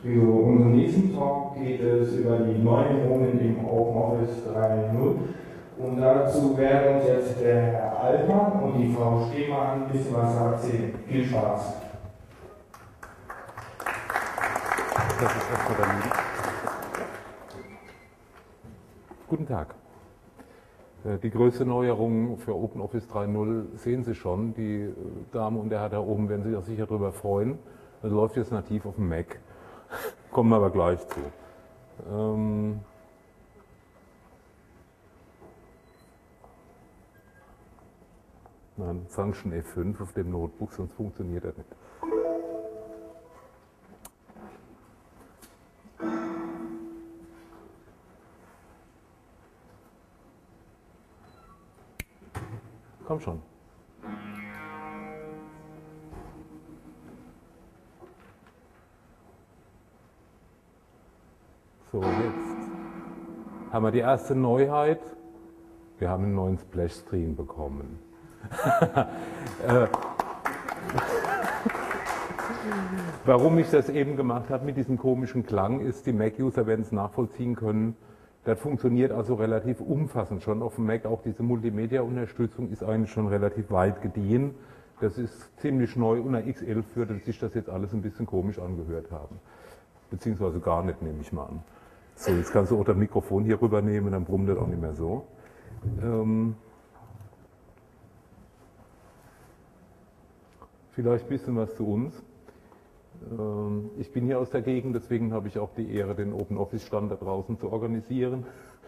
Für unseren nächsten Talk geht es über die Neuerungen im OpenOffice 3.0 und dazu werden uns jetzt der Herr Altmann und die Frau Stehmann ein bisschen was erzählen. Viel Spaß! Das ist erstmal der Lied. Guten Tag. Die größte Neuerung für OpenOffice 3.0 sehen Sie schon. Die Dame und der Herr da oben werden sich auch sicher darüber freuen. Das läuft jetzt nativ auf dem Mac. Kommen wir aber gleich zu. Nein, Function F5 auf dem Notebook, sonst funktioniert er nicht. Komm schon. So, jetzt haben wir die erste Neuheit. Wir haben einen neuen Splash-Screen bekommen. Warum ich das eben gemacht habe mit diesem komischen Klang, ist, die Mac-User werden es nachvollziehen können. Das funktioniert also relativ umfassend schon auf dem Mac. Auch diese Multimedia-Unterstützung ist eigentlich schon relativ weit gediehen. Das ist ziemlich neu. Unter X11 würde sich das jetzt alles ein bisschen komisch angehört haben. Beziehungsweise gar nicht, nehme ich mal an. So, jetzt kannst du auch das Mikrofon hier rübernehmen, dann brummt das auch nicht mehr so. Vielleicht ein bisschen was zu uns. Ich bin hier aus der Gegend, deswegen habe ich auch die Ehre, den OpenOffice-Stand da draußen zu organisieren.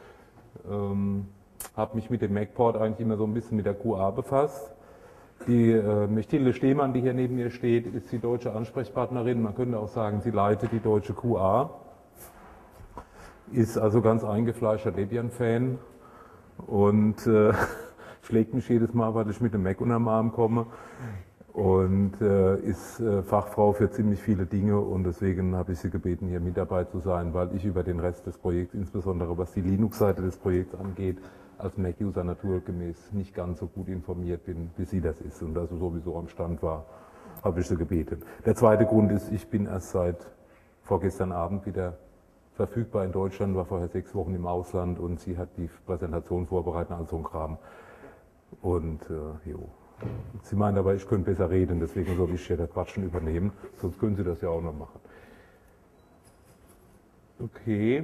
Habe mich mit dem MacPort eigentlich immer so ein bisschen mit der QA befasst. Die Mechtilde Stehmann, die hier neben mir steht, ist die deutsche Ansprechpartnerin. Man könnte auch sagen, sie leitet die deutsche QA. Ist also ganz eingefleischter Debian-Fan und schlägt mich jedes Mal, weil ich mit dem Mac unterm Arm komme. Und ist Fachfrau für ziemlich viele Dinge und deswegen habe ich sie gebeten, hier mit dabei zu sein, weil ich über den Rest des Projekts, insbesondere was die Linux-Seite des Projekts angeht, als Mac-User naturgemäß nicht ganz so gut informiert bin, wie sie das ist. Und da sie sowieso am Stand war, habe ich sie gebeten. Der zweite Grund ist, ich bin erst seit vorgestern Abend wieder verfügbar in Deutschland, war vorher 6 Wochen im Ausland und sie hat die Präsentation vorbereitet, also so ein Kram. Und jo. Sie meint aber, ich könnte besser reden, deswegen soll ich hier das Quatschen übernehmen, sonst können Sie das ja auch noch machen. Okay,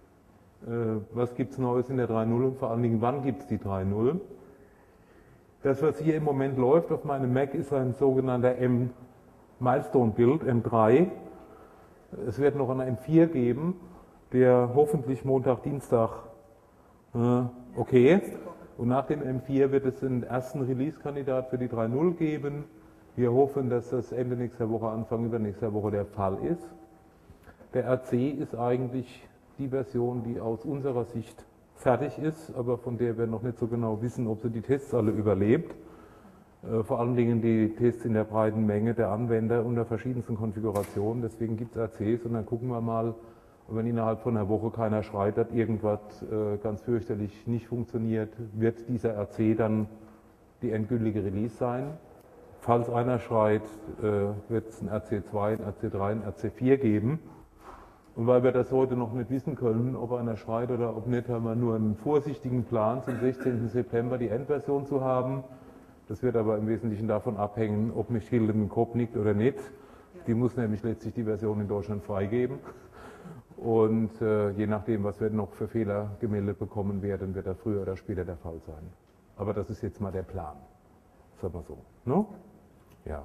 was gibt es Neues in der 3.0 und vor allen Dingen, wann gibt es die 3.0? Das, was hier im Moment läuft auf meinem Mac, ist ein sogenannter Milestone-Build, M3. Es wird noch einen M4 geben, der hoffentlich Montag, Dienstag okay ist. Und nach dem M4 wird es den ersten Release-Kandidat für die 3.0 geben. Wir hoffen, dass das Ende nächster Woche, Anfang übernächster Woche der Fall ist. Der RC ist eigentlich die Version, die aus unserer Sicht fertig ist, aber von der wir noch nicht so genau wissen, ob sie die Tests alle überlebt. Vor allen Dingen die Tests in der breiten Menge der Anwender unter verschiedensten Konfigurationen. Deswegen gibt es RCs und dann gucken wir mal, und wenn innerhalb von einer Woche keiner schreit, dass irgendwas ganz fürchterlich nicht funktioniert, wird dieser RC dann die endgültige Release sein. Falls einer schreit, wird es ein RC2, ein RC3, ein RC4 geben. Und weil wir das heute noch nicht wissen können, ob einer schreit oder ob nicht, haben wir nur einen vorsichtigen Plan, zum 16. September die Endversion zu haben. Das wird aber im Wesentlichen davon abhängen, ob Mechtilde mit dem Kopf nickt oder nicht. Die muss nämlich letztlich die Version in Deutschland freigeben. Und je nachdem, was wir noch für Fehler gemeldet bekommen werden, wird das früher oder später der Fall sein. Aber das ist jetzt mal der Plan. Sagen wir so. No? Ja.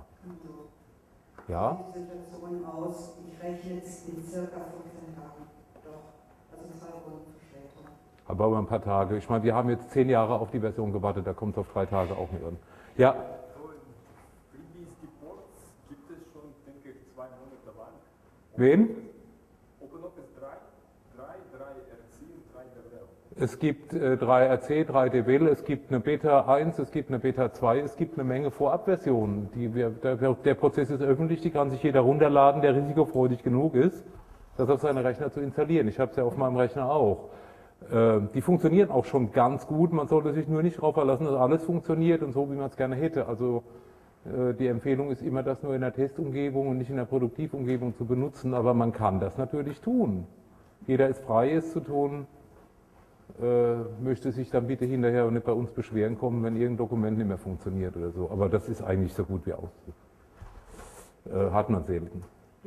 Ja? Die Situation aus, ich rechne jetzt in circa 15 Tagen. Doch, also 2 Wochen Verspätung. Aber ein paar Tage. Ich meine, wir haben jetzt 10 Jahre auf die Version gewartet, da kommt es auf 3 Tage auch nicht an. Ja? Release Reports gibt es schon, denke ich, 2 Monate lang. Wen? OpenOffice 3 RC und 3 DeVal. Es gibt 3 RC, 3 DeVal, es gibt eine Beta 1, es gibt eine Beta 2, es gibt eine Menge Vorabversionen. Der Prozess ist öffentlich, die kann sich jeder runterladen, der risikofreudig genug ist, das auf seinen Rechner zu installieren. Ich habe es ja auf meinem Rechner auch. Die funktionieren auch schon ganz gut, man sollte sich nur nicht darauf verlassen, dass alles funktioniert und so, wie man es gerne hätte. Also Die Empfehlung ist immer, das nur in der Testumgebung und nicht in der Produktivumgebung zu benutzen, aber man kann das natürlich tun. Jeder ist frei, es zu tun, möchte sich dann bitte hinterher und nicht bei uns beschweren kommen, wenn irgendein Dokument nicht mehr funktioniert oder so. Aber das ist eigentlich so gut wie aus. Hat man selten. Die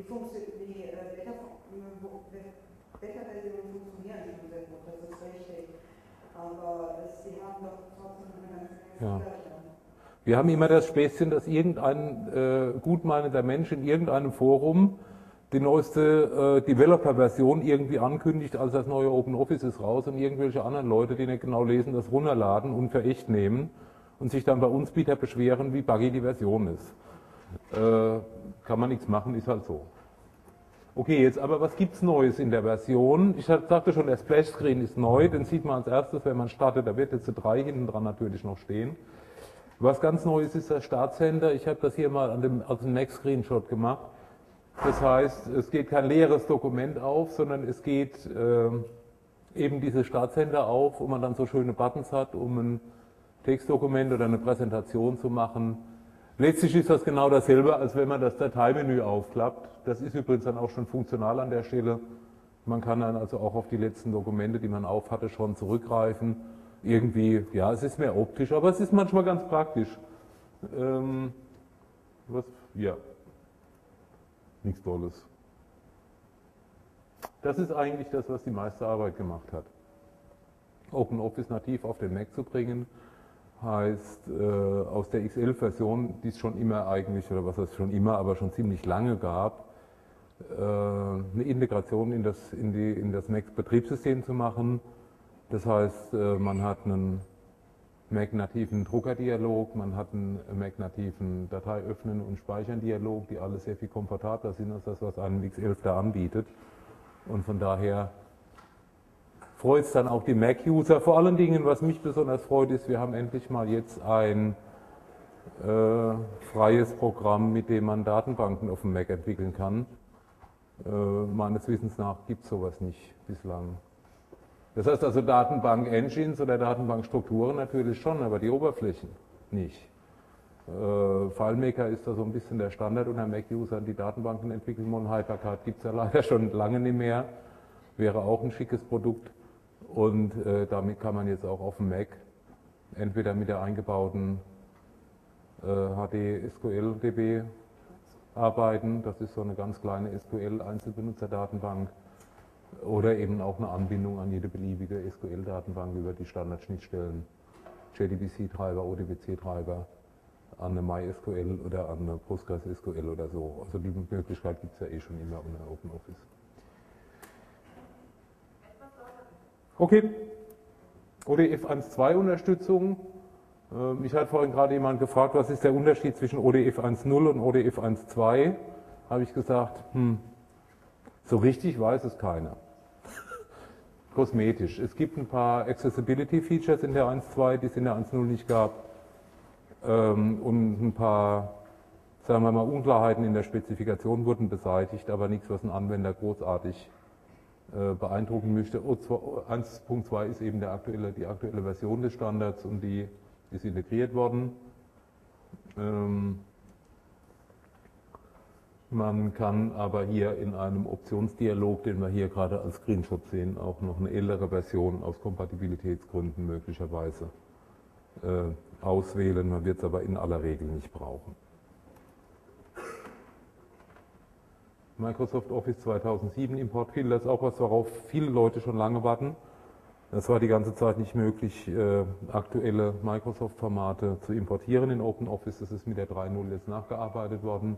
Beta-Versionen funktionieren schon sehr gut, das ist richtig. Aber sie haben doch trotzdem eine ganze Menge Fehler. Wir haben immer das Späßchen, dass irgendein gutmeinender Mensch in irgendeinem Forum die neueste Developer-Version irgendwie ankündigt, als das neue OpenOffice ist raus und irgendwelche anderen Leute, die nicht genau lesen, das runterladen und für echt nehmen und sich dann bei uns bitter beschweren, wie buggy die Version ist. Kann man nichts machen, ist halt so. Okay, jetzt aber was gibt's Neues in der Version? Ich sagte schon, der Splash-Screen ist neu, den sieht man als erstes, wenn man startet, da wird jetzt 3 hinten dran natürlich noch stehen. Was ganz Neues ist der Startcenter. Ich habe das hier mal als einen Mac-Screenshot gemacht. Das heißt, es geht kein leeres Dokument auf, sondern es geht eben dieses Startcenter auf, wo man dann so schöne Buttons hat, um ein Textdokument oder eine Präsentation zu machen. Letztlich ist das genau dasselbe, als wenn man das Dateimenü aufklappt. Das ist übrigens dann auch schon funktional an der Stelle. Man kann dann also auch auf die letzten Dokumente, die man auf hatte, schon zurückgreifen. Irgendwie, ja, es ist mehr optisch, aber es ist manchmal ganz praktisch. Ja, nichts Tolles. Das ist eigentlich das, was die meiste Arbeit gemacht hat. OpenOffice nativ auf den Mac zu bringen, heißt aus der XL-Version, die es schon immer eigentlich, oder was heißt schon immer, aber schon ziemlich lange gab, eine Integration in das Mac-Betriebssystem zu machen. Das heißt, man hat einen Mac-nativen Druckerdialog, man hat einen Mac-nativen Dateiöffnen und Speichern-Dialog, die alle sehr viel komfortabler sind als das, was einem X11 da anbietet. Und von daher freut es dann auch die Mac-User. Vor allen Dingen, was mich besonders freut, ist, wir haben endlich mal jetzt ein freies Programm, mit dem man Datenbanken auf dem Mac entwickeln kann. Meines Wissens nach gibt es sowas nicht bislang. Das heißt also Datenbank-Engines oder Datenbankstrukturen natürlich schon, aber die Oberflächen nicht. FileMaker ist da so ein bisschen der Standard unter Mac-Usern, die Datenbanken entwickeln wollen. Hypercard gibt es ja leider schon lange nicht mehr. Wäre auch ein schickes Produkt. Und damit kann man jetzt auch auf dem Mac entweder mit der eingebauten HD-SQL-DB arbeiten. Das ist so eine ganz kleine SQL-Einzelbenutzerdatenbank. Oder eben auch eine Anbindung an jede beliebige SQL-Datenbank über die Standardschnittstellen, JDBC-Treiber, ODBC-Treiber, an eine MySQL oder an eine PostgreSQL oder so. Also die Möglichkeit gibt es ja eh schon immer unter OpenOffice. Okay, ODF 1.2 Unterstützung. Ich hatte vorhin gerade jemand gefragt, was ist der Unterschied zwischen ODF 1.0 und ODF 1.2? Habe ich gesagt, so richtig weiß es keiner. Kosmetisch. Es gibt ein paar Accessibility-Features in der 1.2, die es in der 1.0 nicht gab. Und ein paar, sagen wir mal, Unklarheiten in der Spezifikation wurden beseitigt, aber nichts, was einen Anwender großartig beeindrucken möchte. 1.2 ist eben die aktuelle Version des Standards und die ist integriert worden. Man kann aber hier in einem Optionsdialog, den wir hier gerade als Screenshot sehen, auch noch eine ältere Version aus Kompatibilitätsgründen möglicherweise auswählen. Man wird es aber in aller Regel nicht brauchen. Microsoft Office 2007 Importfilter ist auch was, worauf viele Leute schon lange warten. Es war die ganze Zeit nicht möglich, aktuelle Microsoft-Formate zu importieren in OpenOffice. Das ist mit der 3.0 jetzt nachgearbeitet worden.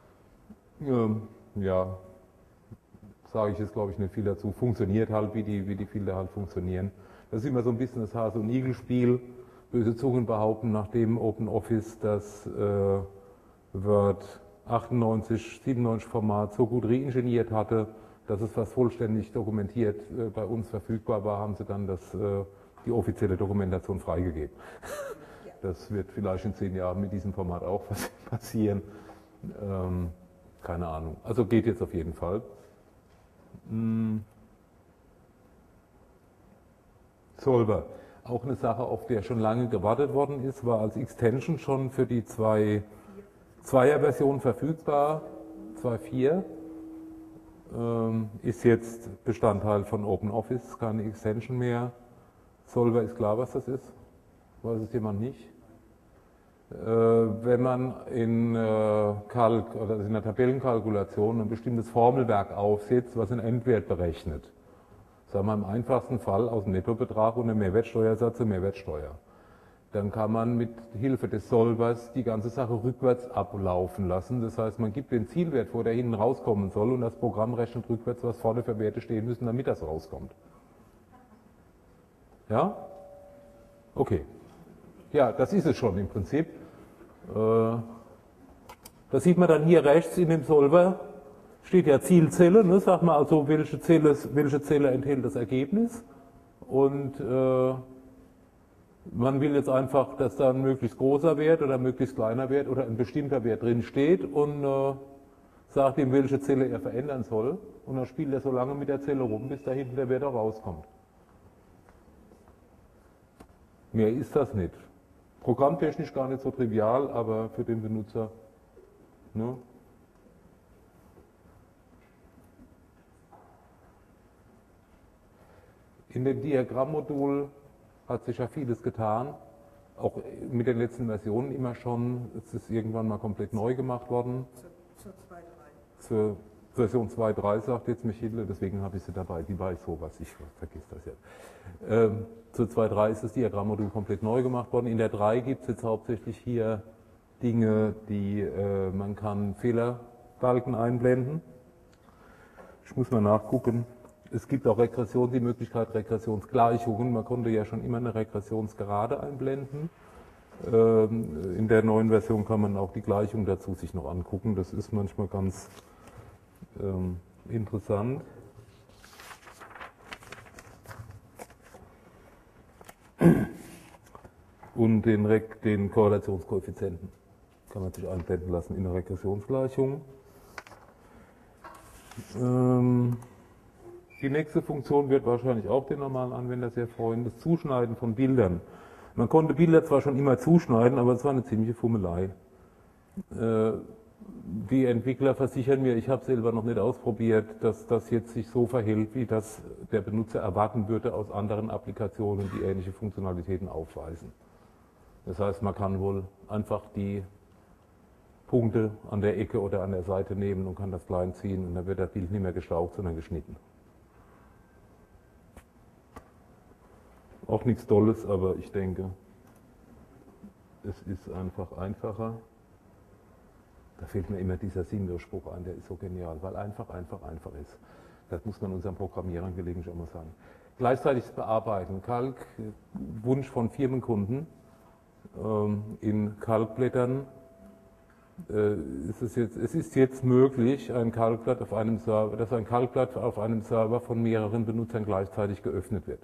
Ja, sage ich jetzt glaube ich nicht viel dazu. Funktioniert halt, wie die Filter halt funktionieren. Das ist immer so ein bisschen das Hase- und Igel-Spiel. Böse Zungen behaupten, nachdem OpenOffice das Word 98, 97 Format so gut reingeniert hatte, dass es fast vollständig dokumentiert bei uns verfügbar war, haben sie dann die offizielle Dokumentation freigegeben. Das wird vielleicht in 10 Jahren mit diesem Format auch passieren. Keine Ahnung. Also geht jetzt auf jeden Fall. Solver. Auch eine Sache, auf der schon lange gewartet worden ist, war als Extension schon für die 2 Zweier-Version verfügbar, 2.4. Ist jetzt Bestandteil von OpenOffice, keine Extension mehr. Solver ist klar, was das ist. Weiß es jemand nicht? Wenn man in Calc oder in der Tabellenkalkulation ein bestimmtes Formelwerk aufsetzt, was einen Endwert berechnet, sagen wir im einfachsten Fall aus dem Nettobetrag und dem Mehrwertsteuersatz und Mehrwertsteuer, dann kann man mit Hilfe des Solvers die ganze Sache rückwärts ablaufen lassen. Das heißt, man gibt den Zielwert vor, der hinten rauskommen soll, und das Programm rechnet rückwärts, was vorne für Werte stehen müssen, damit das rauskommt. Ja? Okay. Ja, das ist es schon im Prinzip. Das sieht man dann hier rechts in dem Solver, steht ja Zielzelle, ne? Sagt man also, welche Zelle enthält das Ergebnis. Und man will jetzt einfach, dass da ein möglichst großer Wert oder ein möglichst kleiner Wert oder ein bestimmter Wert drin steht und sagt ihm, welche Zelle er verändern soll. Und dann spielt er so lange mit der Zelle rum, bis da hinten der Wert auch rauskommt. Mehr ist das nicht. Programmtechnisch gar nicht so trivial, aber für den Benutzer. Ne? In dem Diagrammmodul hat sich ja vieles getan, auch mit den letzten Versionen immer schon. Es ist irgendwann mal komplett neu gemacht worden. Zur 2.3. Zur Version 2.3 sagt jetzt Michele, deswegen habe ich sie dabei, die weiß sowas, ich vergesse das jetzt. Zur 2.3 ist das Diagrammmodul komplett neu gemacht worden. In der 3 gibt es jetzt hauptsächlich hier Dinge, die man kann Fehlerbalken einblenden. Ich muss mal nachgucken. Es gibt auch die Möglichkeit Regressionsgleichungen. Man konnte ja schon immer eine Regressionsgerade einblenden. In der neuen Version kann man auch die Gleichung dazu sich noch angucken. Das ist manchmal ganz interessant. Und den Korrelationskoeffizienten kann man sich einblenden lassen in der Regressionsgleichung. Die nächste Funktion wird wahrscheinlich auch den normalen Anwender sehr freuen, das Zuschneiden von Bildern. Man konnte Bilder zwar schon immer zuschneiden, aber es war eine ziemliche Fummelei. Die Entwickler versichern mir, ich habe selber noch nicht ausprobiert, dass das jetzt sich so verhält, wie das der Benutzer erwarten würde aus anderen Applikationen, die ähnliche Funktionalitäten aufweisen. Das heißt, man kann wohl einfach die Punkte an der Ecke oder an der Seite nehmen und kann das klein ziehen und dann wird das Bild nicht mehr gestaucht, sondern geschnitten. Auch nichts Tolles, aber ich denke, es ist einfach einfacher. Da fehlt mir immer dieser Sinnlosspruch ein, der ist so genial, weil einfach ist. Das muss man unseren Programmierern gelegentlich auch mal sagen. Gleichzeitiges Bearbeiten. Calc, Wunsch von Firmenkunden. In Calc-Blättern es ist jetzt möglich, dass ein Calc-Blatt auf einem Server von mehreren Benutzern gleichzeitig geöffnet wird.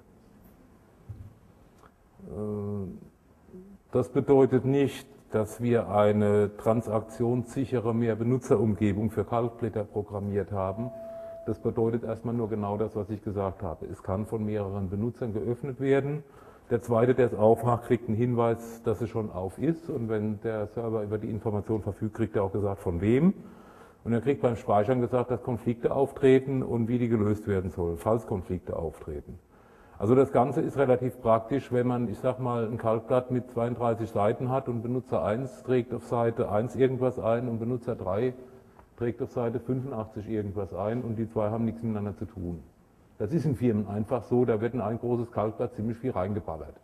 Das bedeutet nicht, dass wir eine transaktionssichere Mehrbenutzerumgebung für Calc-Blätter programmiert haben. Das bedeutet erstmal nur genau das, was ich gesagt habe. Es kann von mehreren Benutzern geöffnet werden. Der zweite, der es aufmacht, kriegt einen Hinweis, dass es schon auf ist. Und wenn der Server über die Information verfügt, kriegt er auch gesagt, von wem. Und er kriegt beim Speichern gesagt, dass Konflikte auftreten und wie die gelöst werden sollen, falls Konflikte auftreten. Also das Ganze ist relativ praktisch, wenn man, ich sag mal, ein Calc-Blatt mit 32 Seiten hat und Benutzer 1 trägt auf Seite 1 irgendwas ein und Benutzer 3 trägt auf Seite 85 irgendwas ein und die zwei haben nichts miteinander zu tun. Das ist in Firmen einfach so, da wird in ein großes Calc-Blatt ziemlich viel reingeballert.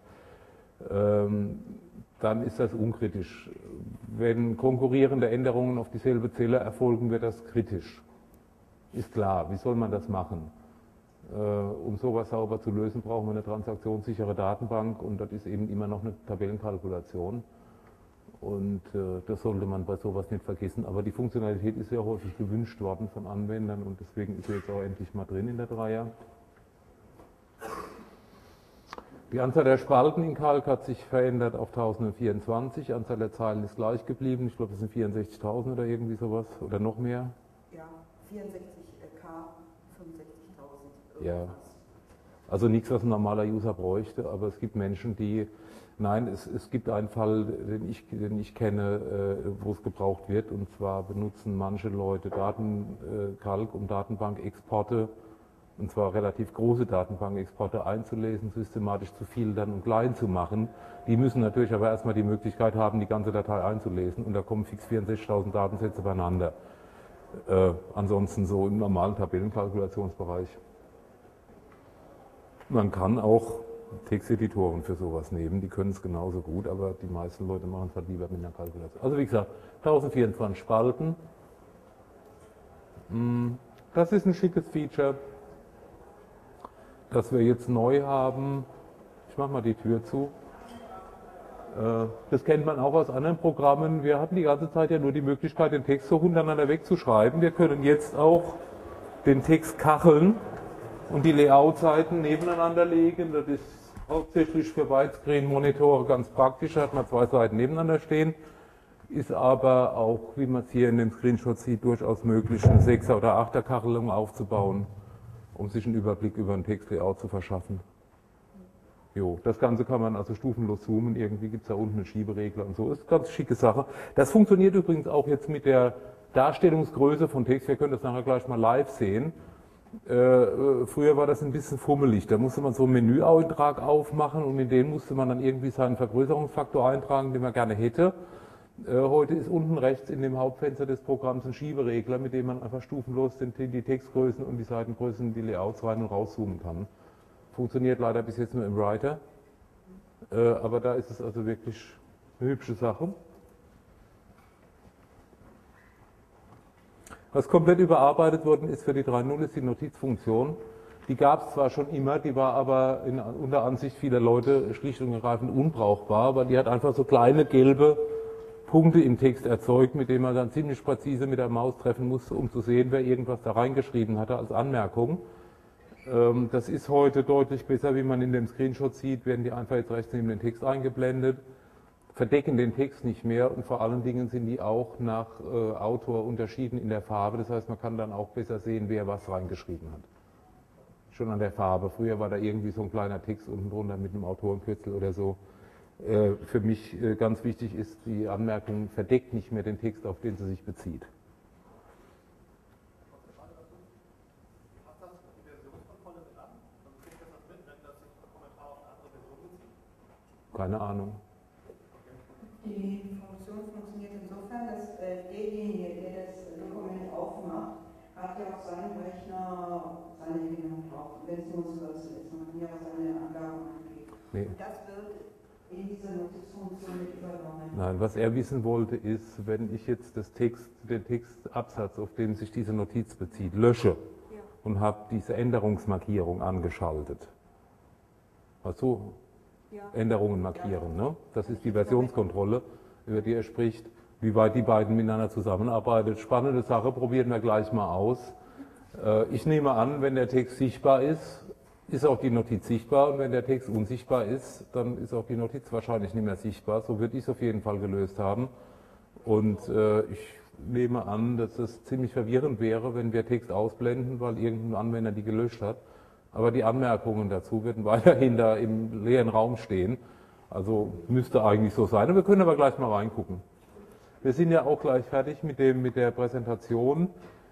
Dann ist das unkritisch. Wenn konkurrierende Änderungen auf dieselbe Zelle erfolgen, wird das kritisch. Ist klar, wie soll man das machen? Um sowas sauber zu lösen, brauchen wir eine transaktionssichere Datenbank und das ist eben immer noch eine Tabellenkalkulation. Und das sollte man bei sowas nicht vergessen. Aber die Funktionalität ist ja häufig gewünscht worden von Anwendern und deswegen ist sie jetzt auch endlich mal drin in der Dreier. Die Anzahl der Spalten in Calc hat sich verändert auf 1024, die Anzahl der Zeilen ist gleich geblieben. Ich glaube, es sind 64.000 oder irgendwie sowas oder noch mehr. Ja, 64K, 65.000. Ja. Also nichts, was ein normaler User bräuchte, aber es gibt Menschen, die, nein, es gibt einen Fall, den ich kenne, wo es gebraucht wird, und zwar benutzen manche Leute Datenkalk, um Datenbankexporte, und zwar relativ große Datenbankexporte einzulesen, systematisch zu viel dann und klein zu machen. Die müssen natürlich aber erstmal die Möglichkeit haben, die ganze Datei einzulesen, und da kommen fix 64.000 Datensätze beieinander. Ansonsten so im normalen Tabellenkalkulationsbereich. Man kann auch Texteditoren für sowas nehmen, die können es genauso gut, aber die meisten Leute machen es halt lieber mit einer Kalkulation. Also wie gesagt, 1024 Spalten. Das ist ein schickes Feature, das wir jetzt neu haben. Ich mache mal die Tür zu. Das kennt man auch aus anderen Programmen. Wir hatten die ganze Zeit ja nur die Möglichkeit, den Text so hintereinander wegzuschreiben. Wir können jetzt auch den Text kacheln und die Layout-Seiten nebeneinander legen. Das ist hauptsächlich für Widescreen-Monitore ganz praktisch. Da hat man 2 Seiten nebeneinander stehen. Ist aber auch, wie man es hier in dem Screenshot sieht, durchaus möglich, eine 6er- oder 8er-Kachelung aufzubauen, um sich einen Überblick über ein Textlayout zu verschaffen. Jo, das Ganze kann man also stufenlos zoomen. Irgendwie gibt es da unten einen Schieberegler und so. Das ist eine ganz schicke Sache. Das funktioniert übrigens auch jetzt mit der Darstellungsgröße von Text. Wir können das nachher gleich mal live sehen. Früher war das ein bisschen fummelig. Da musste man so einen Menüeintrag aufmachen und in den musste man dann irgendwie seinen Vergrößerungsfaktor eintragen, den man gerne hätte. Heute ist unten rechts in dem Hauptfenster des Programms ein Schieberegler, mit dem man einfach stufenlos die Textgrößen und die Seitengrößen, die Layouts rein und rauszoomen kann. Funktioniert leider bis jetzt nur im Writer, aber da ist es also wirklich eine hübsche Sache. Was komplett überarbeitet worden ist für die 3.0 ist die Notizfunktion. Die gab es zwar schon immer, die war aber unter Ansicht vieler Leute schlicht und ergreifend unbrauchbar, weil die hat einfach so kleine gelbe Punkte im Text erzeugt, mit denen man dann ziemlich präzise mit der Maus treffen musste, um zu sehen, wer irgendwas da reingeschrieben hatte als Anmerkung. Das ist heute deutlich besser, wie man in dem Screenshot sieht, werden die einfach jetzt rechts neben den Text eingeblendet, verdecken den Text nicht mehr und vor allen Dingen sind die auch nach Autor unterschieden in der Farbe. Das heißt, man kann dann auch besser sehen, wer was reingeschrieben hat. Schon an der Farbe. Früher war da irgendwie so ein kleiner Text unten drunter mit einem Autorenkürzel oder so. Für mich ganz wichtig ist, die Anmerkung verdeckt nicht mehr den Text, auf den sie sich bezieht. Keine Ahnung. Die Funktion funktioniert insofern, dass derjenige, der das Dokument aufmacht, hat ja auf seinem Rechner seine Erinnerung drauf, wenn es nur ein Kürzel ist, man kann ja auch seine Angaben angeben. Nee. Und das wird in dieser Notizfunktion mit übernommen. Nein, was er wissen wollte ist, wenn ich jetzt den Textabsatz, auf den sich diese Notiz bezieht, lösche und habe diese Änderungsmarkierung angeschaltet. Also Änderungen markieren, ne? Das ist die Versionskontrolle, über die er spricht, wie weit die beiden miteinander zusammenarbeiten. Spannende Sache, probieren wir gleich mal aus. Ich nehme an, wenn der Text sichtbar ist, ist auch die Notiz sichtbar und wenn der Text unsichtbar ist, dann ist auch die Notiz wahrscheinlich nicht mehr sichtbar. So würde ich es auf jeden Fall gelöst haben. Und ich nehme an, dass es ziemlich verwirrend wäre, wenn wir Text ausblenden, weil irgendein Anwender die gelöscht hat. Aber die Anmerkungen dazu werden weiterhin da im leeren Raum stehen. Also müsste eigentlich so sein. Wir können aber gleich mal reingucken. Wir sind ja auch gleich fertig mit der Präsentation.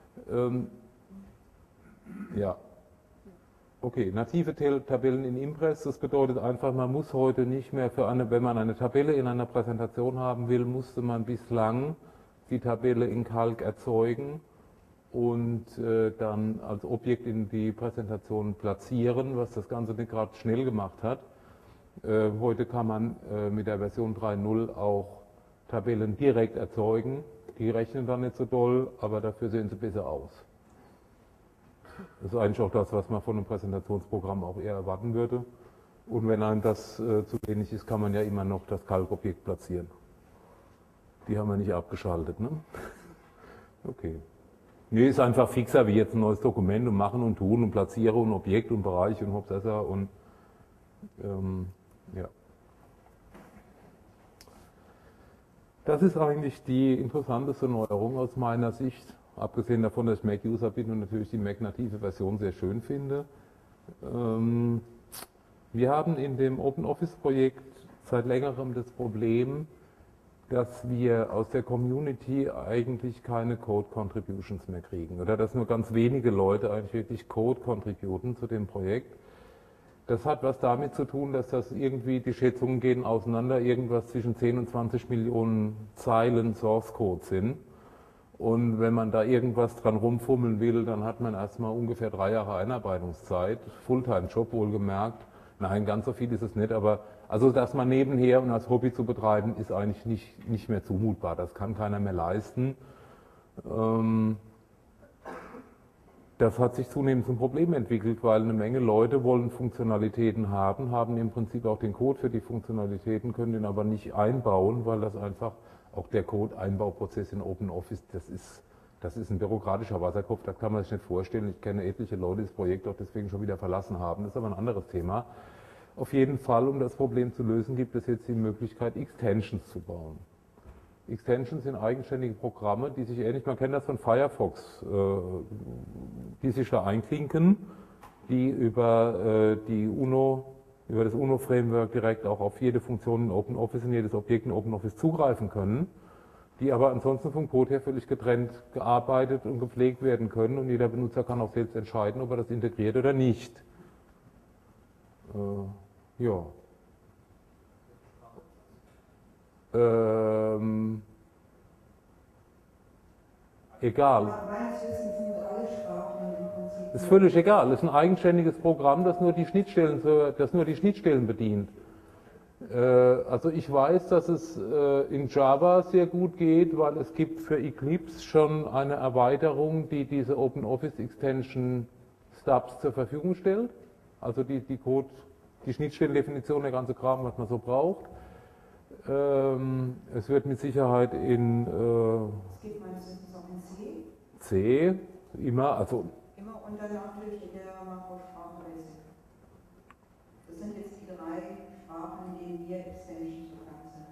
Ja. Okay, native Tabellen in Impress, das bedeutet einfach, man muss heute nicht mehr wenn man eine Tabelle in einer Präsentation haben will, musste man bislang die Tabelle in Calc erzeugen und dann als Objekt in die Präsentation platzieren, was das Ganze nicht gerade schnell gemacht hat. Heute kann man mit der Version 3.0 auch Tabellen direkt erzeugen. Die rechnen dann nicht so doll, aber dafür sehen sie besser aus. Das ist eigentlich auch das, was man von einem Präsentationsprogramm auch eher erwarten würde. Und wenn einem das zu wenig ist, kann man ja immer noch das Calc-Objekt platzieren. Die haben wir nicht abgeschaltet, ne? Okay. Nee, ist einfach fixer wie jetzt ein neues Dokument und machen und tun und platziere und Objekt und Bereich und Hopsessa und ja. Das ist eigentlich die interessanteste Neuerung aus meiner Sicht. Abgesehen davon, dass ich Mac-User bin und natürlich die Mac-native Version sehr schön finde. Wir haben in dem OpenOffice-Projekt seit längerem das Problem, dass wir aus der Community eigentlich keine Code-Contributions mehr kriegen oder dass nur ganz wenige Leute eigentlich wirklich Code contributen zu dem Projekt. Das hat was damit zu tun, dass das irgendwie, die Schätzungen gehen auseinander, irgendwas zwischen 10 und 20 Millionen Zeilen Source Code sind. Und wenn man da irgendwas dran rumfummeln will, dann hat man erstmal ungefähr 3 Jahre Einarbeitungszeit, Fulltime-Job wohlgemerkt. Nein, ganz so viel ist es nicht, aber also das mal nebenher und als Hobby zu betreiben, ist eigentlich nicht mehr zumutbar. Das kann keiner mehr leisten. Das hat sich zunehmend zum Problem entwickelt, weil eine Menge Leute wollen Funktionalitäten haben im Prinzip auch den Code für die Funktionalitäten, können den aber nicht einbauen, weil das einfach auch der Code-Einbauprozess in OpenOffice, das ist ein bürokratischer Wasserkopf, das kann man sich nicht vorstellen. Ich kenne etliche Leute, die das Projekt auch deswegen schon wieder verlassen haben. Das ist aber ein anderes Thema. Auf jeden Fall, um das Problem zu lösen, gibt es jetzt die Möglichkeit, Extensions zu bauen. Extensions sind eigenständige Programme, die sich ähnlich, man kennt das von Firefox, die sich da einklinken, die über das UNO-Framework direkt auch auf jede Funktion in OpenOffice und jedes Objekt in OpenOffice zugreifen können, die aber ansonsten vom Code her völlig getrennt gearbeitet und gepflegt werden können und jeder Benutzer kann auch selbst entscheiden, ob er das integriert oder nicht. Ja. Egal. Meines Wissens sind alle Sprachen im Prinzip. Ist völlig egal. Das ist ein eigenständiges Programm, das nur die Schnittstellen bedient. Also ich weiß, dass es in Java sehr gut geht, weil es gibt für Eclipse schon eine Erweiterung, die diese OpenOffice Extension Stubs zur Verfügung stellt. Also die Schnittstellendefinition, der ganze Kram, was man so braucht. Es wird mit Sicherheit in Es gibt meines Wissens auch in C, immer, also immer und dann natürlich in der Makrosprache Basic. Das sind jetzt die 3 Sprachen, in denen wir Extensions bekannt sind.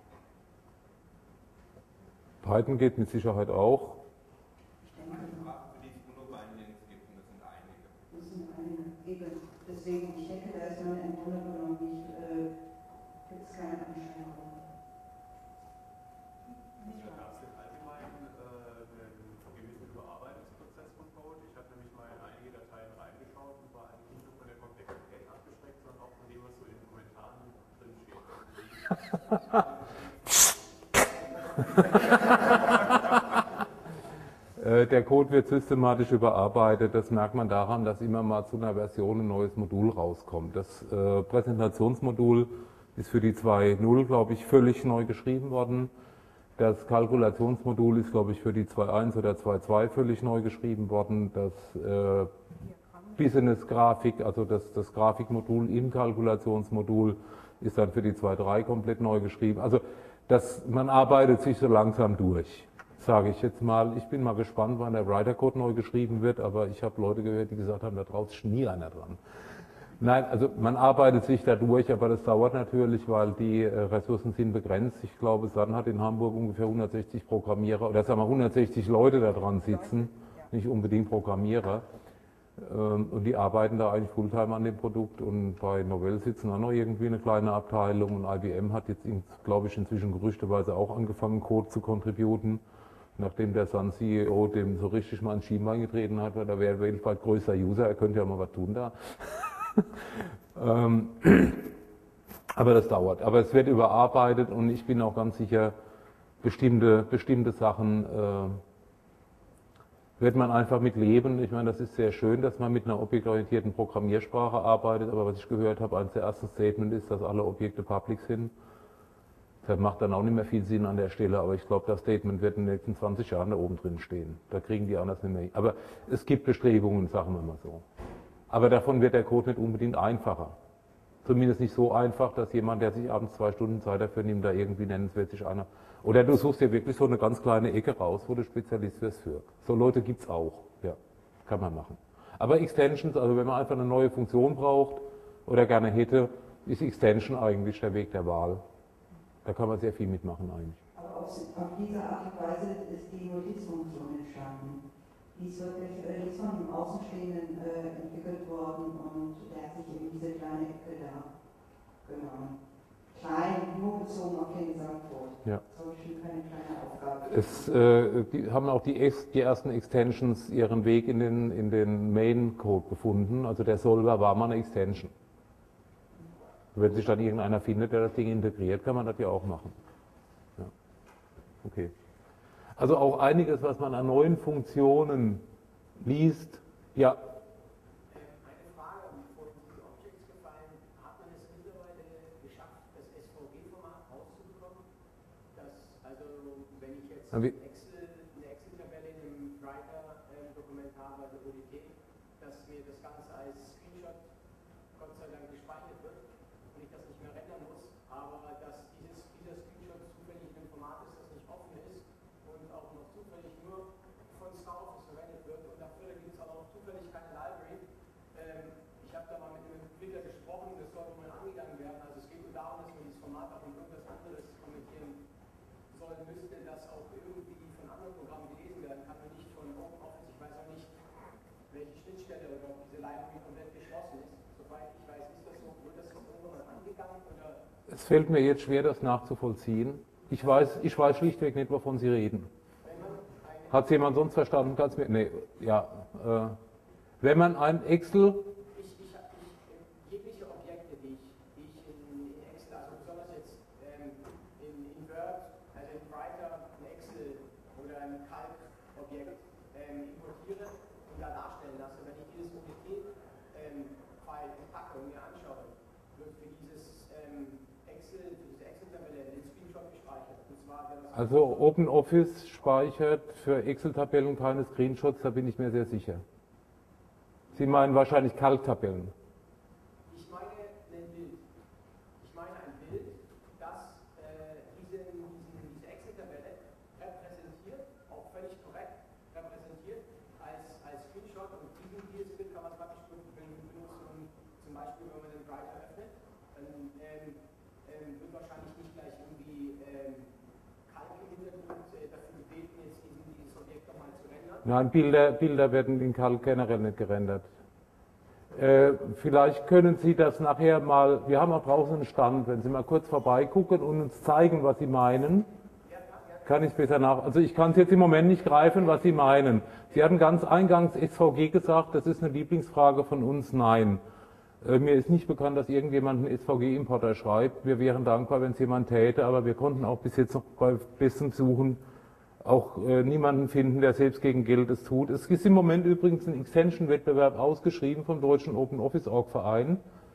Python geht mit Sicherheit auch. Ich denke, Sprachen, für die es UNO-Bindings gibt, und das sind einige. das sind einige. Eben. Deswegen, ich denke, da ist man im Grunde genommen nicht, gibt es keine Einschränkungen. Gab es denn allgemein einen gewissen Überarbeitungsprozess von Code? Ich habe nämlich mal in einige Dateien reingeschaut und war eigentlich nicht nur von der Komplexität abgeschreckt, sondern auch von dem, was so in den Kommentaren drin steht. Der Code wird systematisch überarbeitet. Das merkt man daran, dass immer mal zu einer Version ein neues Modul rauskommt. Das Präsentationsmodul ist für die 2.0, glaube ich, völlig neu geschrieben worden. Das Kalkulationsmodul ist, glaube ich, für die 2.1 oder 2.2 völlig neu geschrieben worden. Das Business-Grafik, also das Grafikmodul im Kalkulationsmodul, ist dann für die 2.3 komplett neu geschrieben. Also man arbeitet sich so langsam durch, sage ich jetzt mal. Ich bin mal gespannt, wann der Writer-Code neu geschrieben wird, aber ich habe Leute gehört, die gesagt haben, da traut sich nie einer dran. Nein, also man arbeitet sich da durch, aber das dauert natürlich, weil die Ressourcen sind begrenzt. Ich glaube, Sun hat in Hamburg ungefähr 160 Programmierer, oder sagen wir 160 Leute da dran sitzen, nicht unbedingt Programmierer. Und die arbeiten da eigentlich Fulltime an dem Produkt und bei Novell sitzen auch noch irgendwie eine kleine Abteilung und IBM hat jetzt, glaube ich, inzwischen gerüchteweise auch angefangen, Code zu contributen. Nachdem der Sun-CEO dem so richtig mal ein Schienbein getreten hat, weil er wäre weltweit größter User, er könnte ja mal was tun da. Aber das dauert. Aber es wird überarbeitet und ich bin auch ganz sicher, bestimmte Sachen wird man einfach mit leben. Ich meine, das ist sehr schön, dass man mit einer objektorientierten Programmiersprache arbeitet, aber was ich gehört habe, eines der ersten Statements ist, dass alle Objekte public sind. Das macht dann auch nicht mehr viel Sinn an der Stelle, aber ich glaube, das Statement wird in den nächsten 20 Jahren da oben drin stehen. Da kriegen die anders nicht mehr hin. Aber es gibt Bestrebungen, sagen wir mal so. Aber davon wird der Code nicht unbedingt einfacher. Zumindest nicht so einfach, dass jemand, der sich abends 2 Stunden Zeit dafür nimmt, da irgendwie nennenswert sich einer. Oder du suchst dir wirklich so eine ganz kleine Ecke raus, wo du Spezialist wirst für. So Leute gibt es auch. Ja, kann man machen. Aber Extensions, also wenn man einfach eine neue Funktion braucht oder gerne hätte, ist Extension eigentlich der Weg der Wahl. Da kann man sehr viel mitmachen eigentlich. Aber auf diese Art und Weise ist die Notizfunktion entstanden. Die ist wirklich von einem Außenstehenden entwickelt worden und der hat sich eben diese kleine Ecke da genommen. Klein, nur bezogen auf den Gesamtcode. Ja. Das ist schon keine kleine Aufgabe. Die haben auch die ersten Extensions ihren Weg in den Main-Code gefunden. Also der Solver war mal eine Extension. Wenn sich dann irgendeiner findet, der das Ding integriert, kann man das ja auch machen. Ja. Okay. Also auch einiges, was man an neuen Funktionen liest. Ja. Eine Frage, bevor diese Objects gefallen, hat man es mittlerweile geschafft, das SVG-Format rauszubekommen? Also wenn ich jetzt eine Excel-Tabelle in einem Writer-Dokument habe, also ODT, dass mir das Ganze als Screenshot Gott sei Dank gespeichert wird und ich das nicht mehr rendern muss, aber dass dieser Screenshot zufällig in einem Format ist, das nicht offen ist und auch noch zufällig nur von StarOffice verwendet wird und dafür gibt es auch noch zufällig keine Library. Ich habe da mal mit einem Entwickler gesprochen, das sollte mal angegangen werden. Also es geht nur darum, dass man dieses Format auch in irgendwas anderes kommentieren soll, müsste das auch irgendwie von anderen Programmen gelesen werden kann und nicht von OpenOffice. Ich weiß auch nicht, welche Schnittstelle oder ob diese Library komplett geschlossen ist. Soweit ich weiß, ist das so. Wird das irgendwann mal angegangen? Oder? Es fällt mir jetzt schwer, das nachzuvollziehen. Ich weiß schlichtweg nicht, wovon Sie reden. Hat es jemand sonst verstanden? Kann's mir, nee, ja. Wenn man ein Excel... Jegliche Objekte, die ich in Excel, also besonders jetzt in Word, also in Writer, ein Excel oder ein Calc-Objekt importiere und da darstellen lasse, wenn ich dieses ODT-File packe und mir anschaue, wird für diese Excel-Tabelle den Screenshot gespeichert. Und zwar, Also OpenOffice speichert für Excel-Tabellen keine Screenshots, da bin ich mir sehr sicher. Sie meinen wahrscheinlich Calc-Tabellen. Ich meine ein Bild. Ich meine ein Bild, das diese Excel-Tabelle repräsentiert, auch völlig korrekt repräsentiert, als Screenshot. Und dieses Bild kann man praktisch benutzen, zum Beispiel, wenn man den Writer öffnet, dann wird wahrscheinlich nicht gleich irgendwie Calc im Hintergrund dafür gebeten, jetzt dieses Objekt nochmal zu rendern. Nein, Bilder werden in Calc generell nicht gerendert. Vielleicht können Sie das nachher mal, wir haben auch draußen einen Stand, wenn Sie mal kurz vorbeigucken und uns zeigen, was Sie meinen, kann ich es besser nach. Also ich kann es jetzt im Moment nicht greifen, was Sie meinen. Sie hatten ganz eingangs SVG gesagt, das ist eine Lieblingsfrage von uns. Nein. Mir ist nicht bekannt, dass irgendjemand einen SVG-Importer schreibt. Wir wären dankbar, wenn es jemand täte, aber wir konnten auch bis jetzt noch bei bestem Suchen auch niemanden finden, der selbst gegen Geld es tut. Es ist im Moment übrigens ein Extension-Wettbewerb ausgeschrieben vom Deutschen OpenOffice.org-Verein.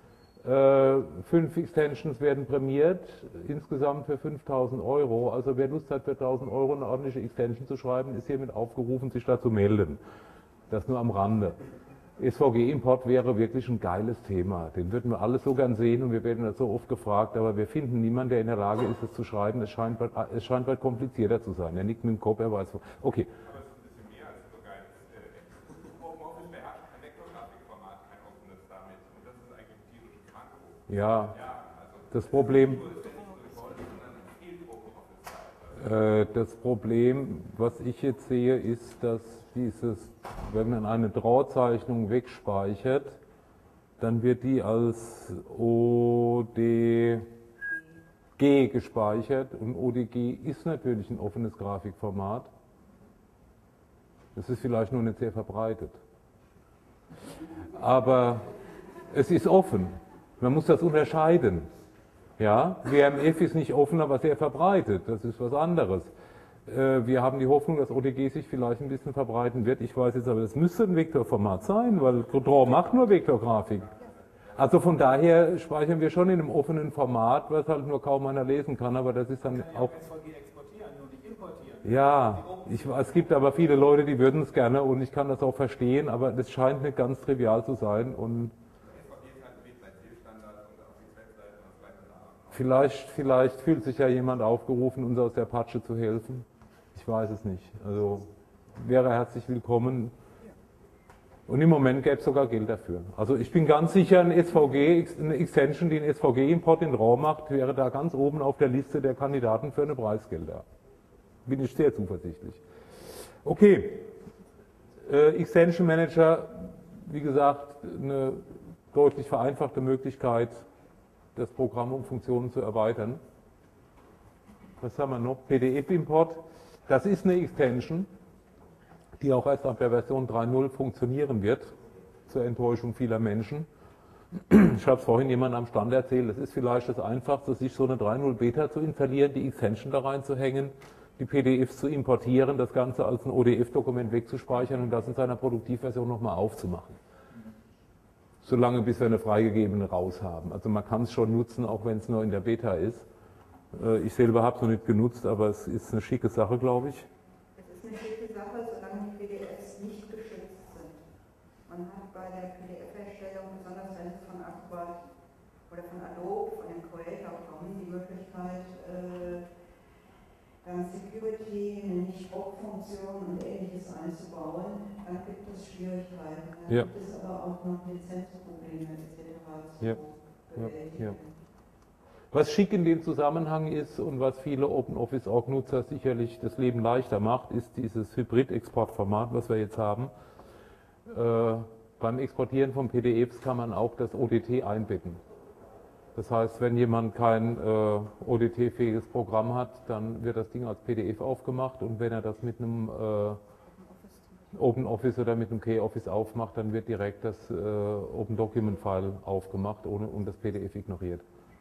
5 Extensions werden prämiert, insgesamt für 5.000 Euro. Also wer Lust hat, für 1.000 Euro eine ordentliche Extension zu schreiben, ist hiermit aufgerufen, sich da zu melden. Das nur am Rande. SVG-Import wäre wirklich ein geiles Thema. Den würden wir alle so gern sehen und wir werden das so oft gefragt, aber wir finden niemanden, der in der Lage ist, es zu schreiben. Es scheint weit komplizierter zu sein. Er nickt mit dem Kopf, er weiß. Okay. Aber es ist ein bisschen mehr als so geil. OpenOffice beherrscht kein Vektorgrafikformat, kein offenes damit. Und das ist eigentlich ein tierisches Manko. Ja, Also das Problem. sondern fehlt OpenOffice. Das Problem, was ich jetzt sehe, ist, dass wenn man eine Drawzeichnung wegspeichert, dann wird die als ODG gespeichert und ODG ist natürlich ein offenes Grafikformat. Das ist vielleicht nur nicht sehr verbreitet. Aber es ist offen. Man muss das unterscheiden. Ja, WMF ist nicht offen, aber sehr verbreitet. Das ist was anderes. Wir haben die Hoffnung, dass ODG sich vielleicht ein bisschen verbreiten wird. Ich weiß jetzt aber, das müsste ein Vektorformat sein, weil Draw macht nur Vektorgrafik. Also von daher speichern wir schon in einem offenen Format, was halt nur kaum einer lesen kann, aber das ist dann auch... SVG exportieren und nicht importieren. Ja, es gibt aber viele Leute, die würden es gerne und ich kann das auch verstehen, aber das scheint nicht ganz trivial zu sein und vielleicht fühlt sich ja jemand aufgerufen, uns aus der Patsche zu helfen. Ich weiß es nicht. Also wäre herzlich willkommen. Und im Moment gäbe es sogar Geld dafür. Also ich bin ganz sicher, eine Extension, die einen SVG-Import in RAW macht, wäre da ganz oben auf der Liste der Kandidaten für eine Preisgelder. Bin ich sehr zuversichtlich. Okay. Extension Manager, wie gesagt, eine deutlich vereinfachte Möglichkeit, das Programm um Funktionen zu erweitern. Was haben wir noch? PDF-Import. Das ist eine Extension, die auch erst ab der Version 3.0 funktionieren wird, zur Enttäuschung vieler Menschen. Ich habe es vorhin jemandem am Stand erzählt, es ist vielleicht das Einfachste, sich so eine 3.0 Beta zu installieren, die Extension da reinzuhängen, die PDFs zu importieren, das Ganze als ein ODF-Dokument wegzuspeichern und das in seiner Produktivversion nochmal aufzumachen. Solange bis wir eine freigegebene raus haben. Also man kann es schon nutzen, auch wenn es nur in der Beta ist. Ich selber habe es noch nicht genutzt, aber es ist eine schicke Sache, glaube ich. Es ist eine schicke Sache, solange die PDFs nicht geschützt sind. Man hat bei der PDF-Erstellung, besonders wenn es von Acrobat oder von Adobe, von dem Creator kommen, die Möglichkeit, dann Security, Nicht-Druckfunktionen und Ähnliches einzubauen, dann gibt es Schwierigkeiten. Dann gibt es aber auch noch Lizenzprobleme etc. zu bewältigen. Was schick in dem Zusammenhang ist und was viele OpenOffice.org-Nutzer sicherlich das Leben leichter macht, ist dieses Hybrid-Exportformat, was wir jetzt haben. Beim Exportieren von PDFs kann man auch das ODT einbetten. Das heißt, wenn jemand kein ODT-fähiges Programm hat, dann wird das Ding als PDF aufgemacht und wenn er das mit einem OpenOffice oder mit einem KOffice aufmacht, dann wird direkt das OpenDocument-File aufgemacht und das PDF ignoriert.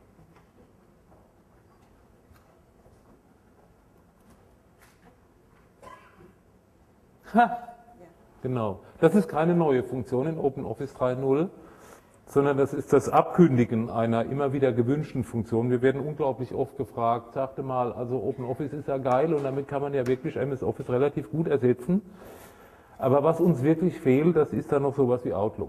Genau. Das ist keine neue Funktion in OpenOffice 3.0, sondern das ist das Abkündigen einer immer wieder gewünschten Funktion. Wir werden unglaublich oft gefragt, sagte mal, also OpenOffice ist ja geil und damit kann man ja wirklich MS Office relativ gut ersetzen. Aber was uns wirklich fehlt, das ist dann noch sowas wie Outlook.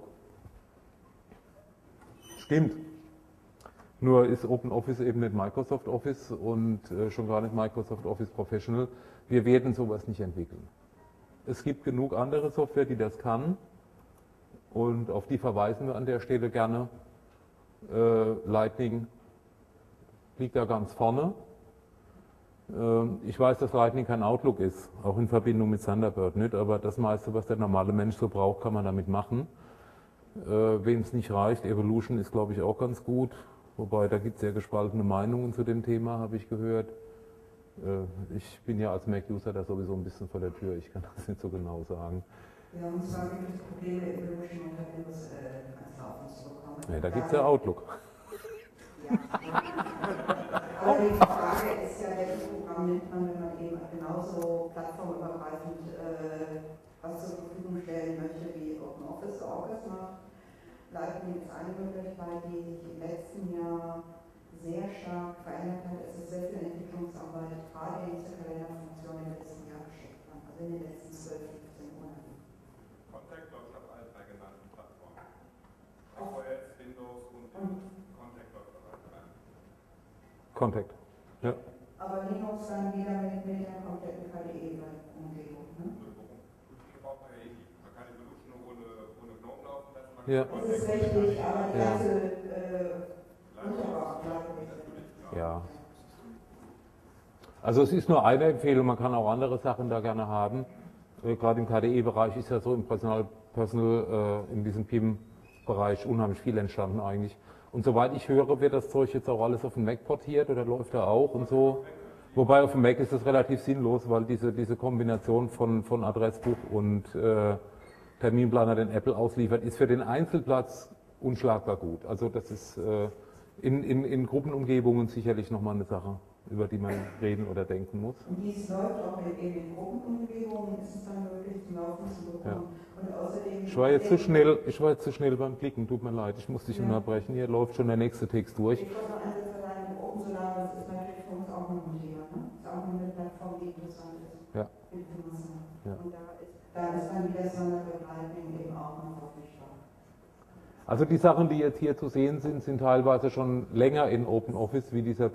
Stimmt. Nur ist OpenOffice eben nicht Microsoft Office und schon gar nicht Microsoft Office Professional. Wir werden sowas nicht entwickeln. Es gibt genug andere Software, die das kann und auf die verweisen wir an der Stelle gerne. Lightning liegt da ganz vorne. Ich weiß, dass Lightning kein Outlook ist, auch in Verbindung mit Thunderbird nicht, aber das meiste, was der normale Mensch so braucht, kann man damit machen. Wem es nicht reicht, Evolution ist, glaube ich, auch ganz gut, wobei da gibt es sehr gespaltene Meinungen zu dem Thema, habe ich gehört. Ich bin ja als Mac-User da sowieso ein bisschen vor der Tür, ich kann das nicht so genau sagen. Ja, und zwar gibt es Probleme, Evolution unter Windows ans Laufen zu bekommen. Ja, da gibt es ja Outlook. Ja. Aber die Frage ist ja, welches Programm nimmt man, wenn man eben genauso plattformübergreifend was zur Verfügung stellen möchte, wie OpenOffice.org es macht. Lightning ist eine Möglichkeit, die sich im letzten Jahr sehr stark verändert hat. Es ist sehr viel Entwicklungsarbeit, gerade in zur Kalenderfunktion im letzten Jahr geschickt worden, also in den letzten 12, 15 Monaten. Contact läuft auf allen drei genannten Plattformen. iOS, Windows und Contact läuft auf allen drei. Contact, ja. Aber Linux dann wieder mit der kompletten KDE-Umgebung. Ne? Braucht man ja eh nicht. Man kann Evolution ohne GNOME laufen lassen. Ja. Das ist richtig, aber die ganze Ja. Also es ist nur eine Empfehlung, man kann auch andere Sachen da gerne haben. Gerade im KDE-Bereich ist ja so im Personal in diesem PIM-Bereich unheimlich viel entstanden eigentlich. Und soweit ich höre, wird das Zeug jetzt auch alles auf den Mac portiert oder läuft da auch und so. Wobei auf dem Mac ist das relativ sinnlos, weil diese Kombination von Adressbuch und Terminplaner, den Apple ausliefert, ist für den Einzelplatz unschlagbar gut. Also das ist in Gruppenumgebungen sicherlich nochmal eine Sache, über die man reden oder denken muss. Und dies läuft auch in Gruppenumgebungen, ist es dann möglich, zum Laufen zu bekommen. Ja. Und außerdem ich war jetzt zu schnell beim Klicken, tut mir leid, ich muss dich unterbrechen. Hier läuft schon der nächste Text durch. Ich wollte noch Einsätze allein mit OpenSolar, das ist natürlich für uns auch noch ein Thema. Ne? Das ist auch noch eine Plattform, die interessant ist. Ja. Ja. Und da ist dann wieder Thunderbird Lightning eben auch noch verfügbar. Also die Sachen, die jetzt hier zu sehen sind, sind teilweise schon länger in OpenOffice, wie dieser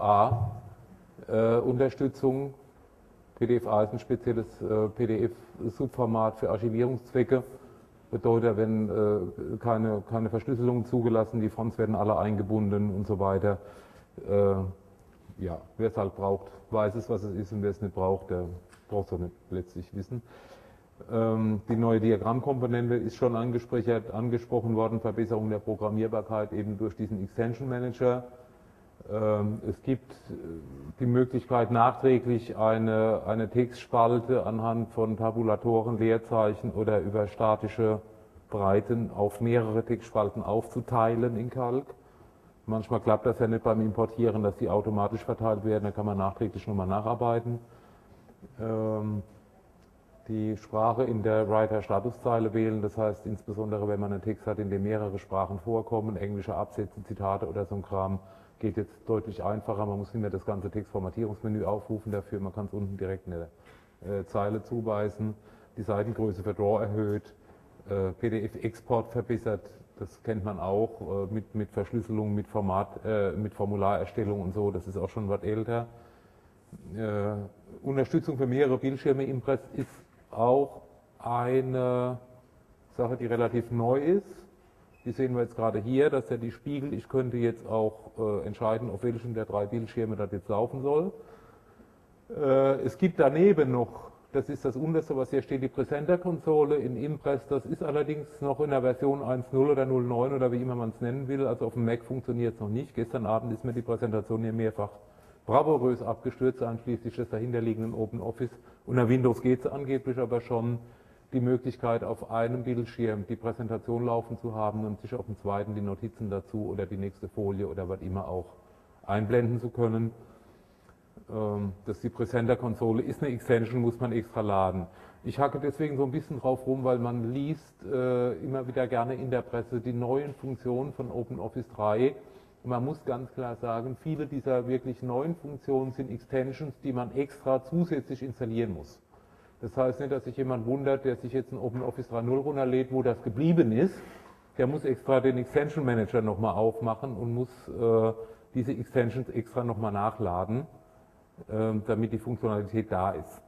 PDF-A-Unterstützung. PDF-A ist ein spezielles PDF-Subformat für Archivierungszwecke. Bedeutet, wenn keine Verschlüsselungen zugelassen, die Fonts werden alle eingebunden und so weiter. Ja, wer es halt braucht, weiß es, was es ist, und wer es nicht braucht, der braucht es auch nicht letztlich wissen. Die neue Diagrammkomponente ist schon angesprochen worden, Verbesserung der Programmierbarkeit eben durch diesen Extension Manager. Es gibt die Möglichkeit, nachträglich eine Textspalte anhand von Tabulatoren, Leerzeichen oder über statische Breiten auf mehrere Textspalten aufzuteilen in Calc. Manchmal klappt das ja nicht beim Importieren, dass die automatisch verteilt werden, da kann man nachträglich nochmal nacharbeiten. Die Sprache in der Writer-Statuszeile wählen, das heißt insbesondere, wenn man einen Text hat, in dem mehrere Sprachen vorkommen, englische Absätze, Zitate oder so ein Kram, geht jetzt deutlich einfacher. Man muss nicht mehr das ganze Textformatierungsmenü aufrufen dafür, man kann es unten direkt in der Zeile zuweisen. Die Seitengröße für Draw erhöht, PDF-Export verbessert, das kennt man auch, mit Verschlüsselung, mit Formularerstellung und so, das ist auch schon was älter. Unterstützung für mehrere Bildschirme Impress ist auch eine Sache, die relativ neu ist. Die sehen wir jetzt gerade hier, dass er die spiegelt. Ich könnte jetzt auch entscheiden, auf welchem der 3 Bildschirme das jetzt laufen soll. Es gibt daneben noch, das ist das unterste, was hier steht, die Presenter-Konsole in Impress. Das ist allerdings noch in der Version 1.0 oder 0.9 oder wie immer man es nennen will. Also auf dem Mac funktioniert es noch nicht. Gestern Abend ist mir die Präsentation hier mehrfach bravourös abgestürzt, einschließlich des dahinterliegenden OpenOffice. Unter Windows geht es angeblich aber schon, die Möglichkeit, auf einem Bildschirm die Präsentation laufen zu haben und sich auf dem zweiten die Notizen dazu oder die nächste Folie oder was immer auch einblenden zu können. Das ist die Presenter-Konsole, ist eine Extension, muss man extra laden. Ich hacke deswegen so ein bisschen drauf rum, weil man liest immer wieder gerne in der Presse die neuen Funktionen von OpenOffice 3. Und man muss ganz klar sagen, viele dieser wirklich neuen Funktionen sind Extensions, die man extra zusätzlich installieren muss. Das heißt nicht, dass sich jemand wundert, der sich jetzt ein OpenOffice 3.0 runterlädt, wo das geblieben ist. Der muss extra den Extension Manager nochmal aufmachen und muss diese Extensions extra nochmal nachladen, damit die Funktionalität da ist.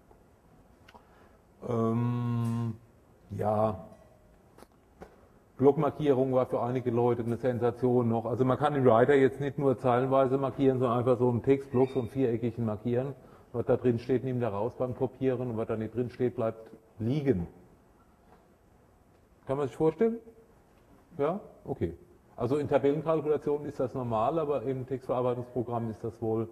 Ja, Blockmarkierung war für einige Leute eine Sensation noch. Also man kann im Writer jetzt nicht nur zeilenweise markieren, sondern einfach so einen Textblock, so einen viereckigen markieren. Was da drin steht, nimmt er raus beim Kopieren und was da nicht drin steht, bleibt liegen. Kann man sich vorstellen? Ja? Okay. Also in Tabellenkalkulationen ist das normal, aber im Textverarbeitungsprogramm ist das wohl,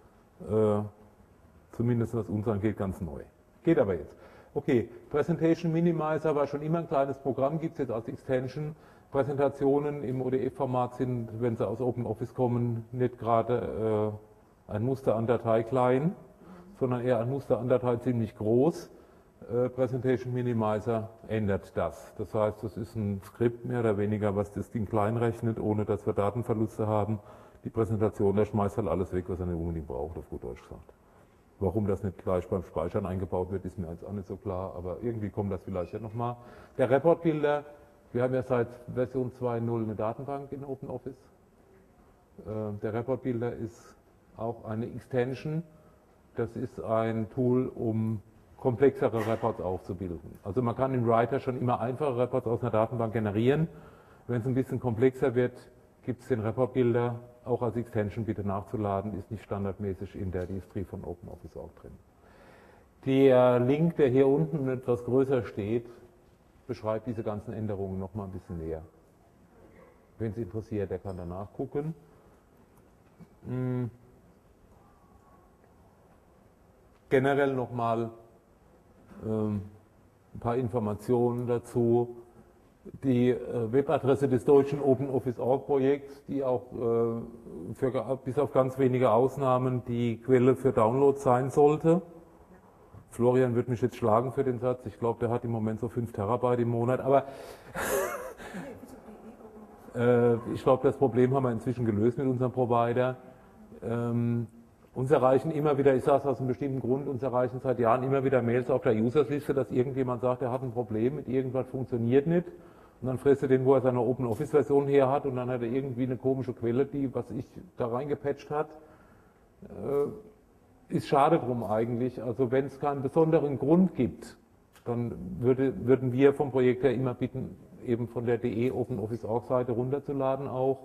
zumindest was uns angeht, ganz neu. Geht aber jetzt. Okay, Presentation Minimizer war schon immer ein kleines Programm, gibt es jetzt als Extension. Präsentationen im ODF-Format sind, wenn sie aus OpenOffice kommen, nicht gerade ein Muster an Datei klein, sondern eher ein Muster an Datei ziemlich groß. Presentation Minimizer ändert das. Das heißt, das ist ein Skript mehr oder weniger, was das Ding klein rechnet, ohne dass wir Datenverluste haben. Die Präsentation, der schmeißt halt alles weg, was er nicht unbedingt braucht, auf gut Deutsch gesagt. Warum das nicht gleich beim Speichern eingebaut wird, ist mir jetzt auch nicht so klar, aber irgendwie kommt das vielleicht ja nochmal. Der Report-Builder, wir haben ja seit Version 2.0 eine Datenbank in OpenOffice. Der Report-Builder ist auch eine Extension. Das ist ein Tool, um komplexere Reports aufzubilden. Also man kann im Writer schon immer einfache Reports aus einer Datenbank generieren. Wenn es ein bisschen komplexer wird, gibt es den Report-Builder auch als Extension bitte nachzuladen, ist nicht standardmäßig in der Directory von OpenOffice auch drin. Der Link, der hier unten etwas größer steht, beschreibt diese ganzen Änderungen noch mal ein bisschen näher. Wenn es interessiert, der kann danach gucken. Generell nochmal ein paar Informationen dazu. Die Webadresse des deutschen OpenOffice.org-Projekts, die auch bis auf ganz wenige Ausnahmen die Quelle für Downloads sein sollte. Florian wird mich jetzt schlagen für den Satz. Ich glaube, der hat im Moment so 5 Terabyte im Monat. Aber ich glaube, das Problem haben wir inzwischen gelöst mit unserem Provider. Uns erreichen immer wieder, ich sage es aus einem bestimmten Grund, uns erreichen seit Jahren immer wieder Mails auf der Usersliste, dass irgendjemand sagt, er hat ein Problem mit irgendwas, funktioniert nicht. Und dann frisst er den, wo er seine OpenOffice-Version her hat, und dann hat er irgendwie eine komische Quelle, die, was ich da reingepatcht hat. Ist schade drum eigentlich. Also wenn es keinen besonderen Grund gibt, dann würden wir vom Projekt her immer bitten, eben von der DE OpenOffice.org-Seite runterzuladen auch.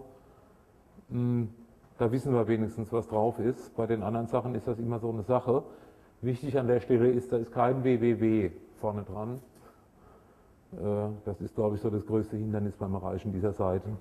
Da wissen wir wenigstens, was drauf ist. Bei den anderen Sachen ist das immer so eine Sache. Wichtig an der Stelle ist, da ist kein www vorne dran. Das ist, glaube ich, so das größte Hindernis beim Erreichen dieser Seite.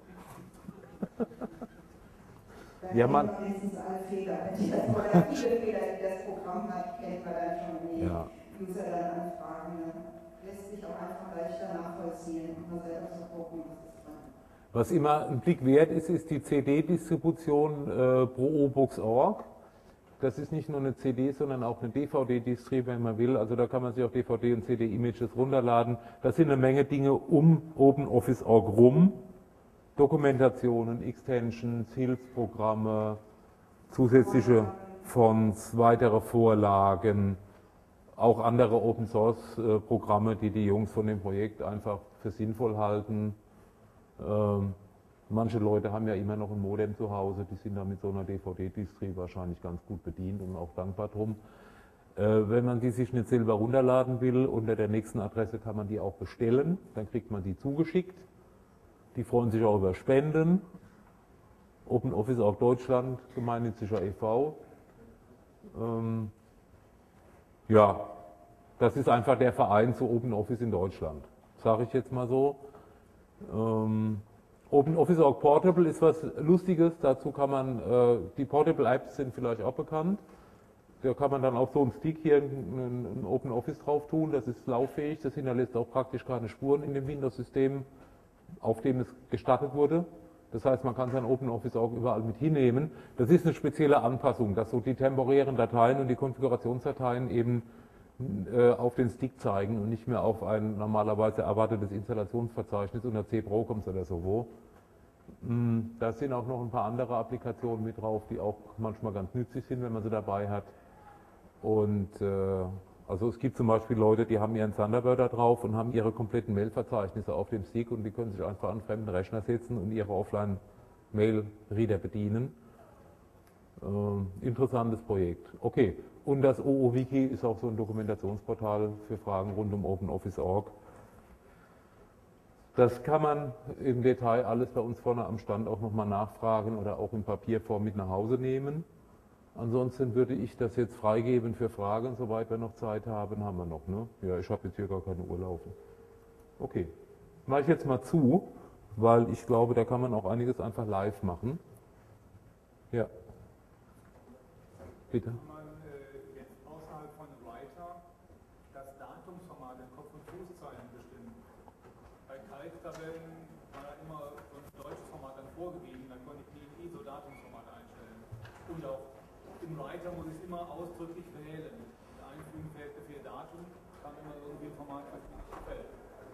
Ja, man. Wenigstens alle Fehler, oder viele Fehler, die das Programm hat, kennt man dann schon, wenn die User dann anfragen. Lässt sich auch einfach leichter nachvollziehen und man selber zu gucken, was ist dran. Was immer ein Blick wert ist, ist die CD-Distribution pro-obux.org. Das ist nicht nur eine CD, sondern auch eine DVD-Distri, wenn man will. Also da kann man sich auch DVD- und CD-Images runterladen. Das sind eine Menge Dinge um OpenOffice.org rum. Dokumentationen, Extensions, Hilfsprogramme, zusätzliche Fonts, weitere Vorlagen, auch andere Open-Source-Programme, die die Jungs von dem Projekt einfach für sinnvoll halten. Manche Leute haben ja immer noch ein Modem zu Hause, die sind da mit so einer DVD-Distri wahrscheinlich ganz gut bedient und auch dankbar drum. Wenn man die sich nicht selber runterladen will, unter der nächsten Adresse kann man die auch bestellen, dann kriegt man die zugeschickt. Die freuen sich auch über Spenden. OpenOffice.org Deutschland, gemeinnütziger e.V. Ja, das ist einfach der Verein zu OpenOffice in Deutschland, sage ich jetzt mal so. OpenOffice.org Portable ist was Lustiges, dazu kann man, die Portable Apps sind vielleicht auch bekannt. Da kann man dann auf so einen Stick hier ein OpenOffice drauf tun, das ist lauffähig, das hinterlässt auch praktisch keine Spuren in dem Windows-System, auf dem es gestartet wurde. Das heißt, man kann sein OpenOffice.org überall mit hinnehmen. Das ist eine spezielle Anpassung, dass so die temporären Dateien und die Konfigurationsdateien eben auf den Stick zeigen und nicht mehr auf ein normalerweise erwartetes Installationsverzeichnis unter C-Procoms oder so wo. Da sind auch noch ein paar andere Applikationen mit drauf, die auch manchmal ganz nützlich sind, wenn man sie dabei hat. Und also es gibt zum Beispiel Leute, die haben ihren Thunderbird da drauf und haben ihre kompletten Mailverzeichnisse auf dem Stick und die können sich einfach an fremden Rechner setzen und ihre Offline-Mail-Reader bedienen. Interessantes Projekt. Okay, und das OOWiki ist auch so ein Dokumentationsportal für Fragen rund um OpenOffice.org. Das kann man im Detail alles bei uns vorne am Stand auch nochmal nachfragen oder auch in Papierform mit nach Hause nehmen. Ansonsten würde ich das jetzt freigeben für Fragen, soweit wir noch Zeit haben, haben wir noch, ne? Ja, ich habe jetzt hier gar keine Uhr laufen. Okay, mache ich jetzt mal zu, weil ich glaube, da kann man auch einiges einfach live machen. Ja. Bitte. Kann man jetzt außerhalb von Writer das Datumsformat in Kopf- und Fußzeilen bestimmen? Bei Kalttabellen war da immer so ein deutsches Format dann vorgegeben, dann konnte ich die ISO-Datumsformate einstellen. Und auch im Writer muss ich es immer ausdrücklich wählen. Der Einfügenfeld für Datum kann immer irgendwie ein Format, was mir nicht gefällt.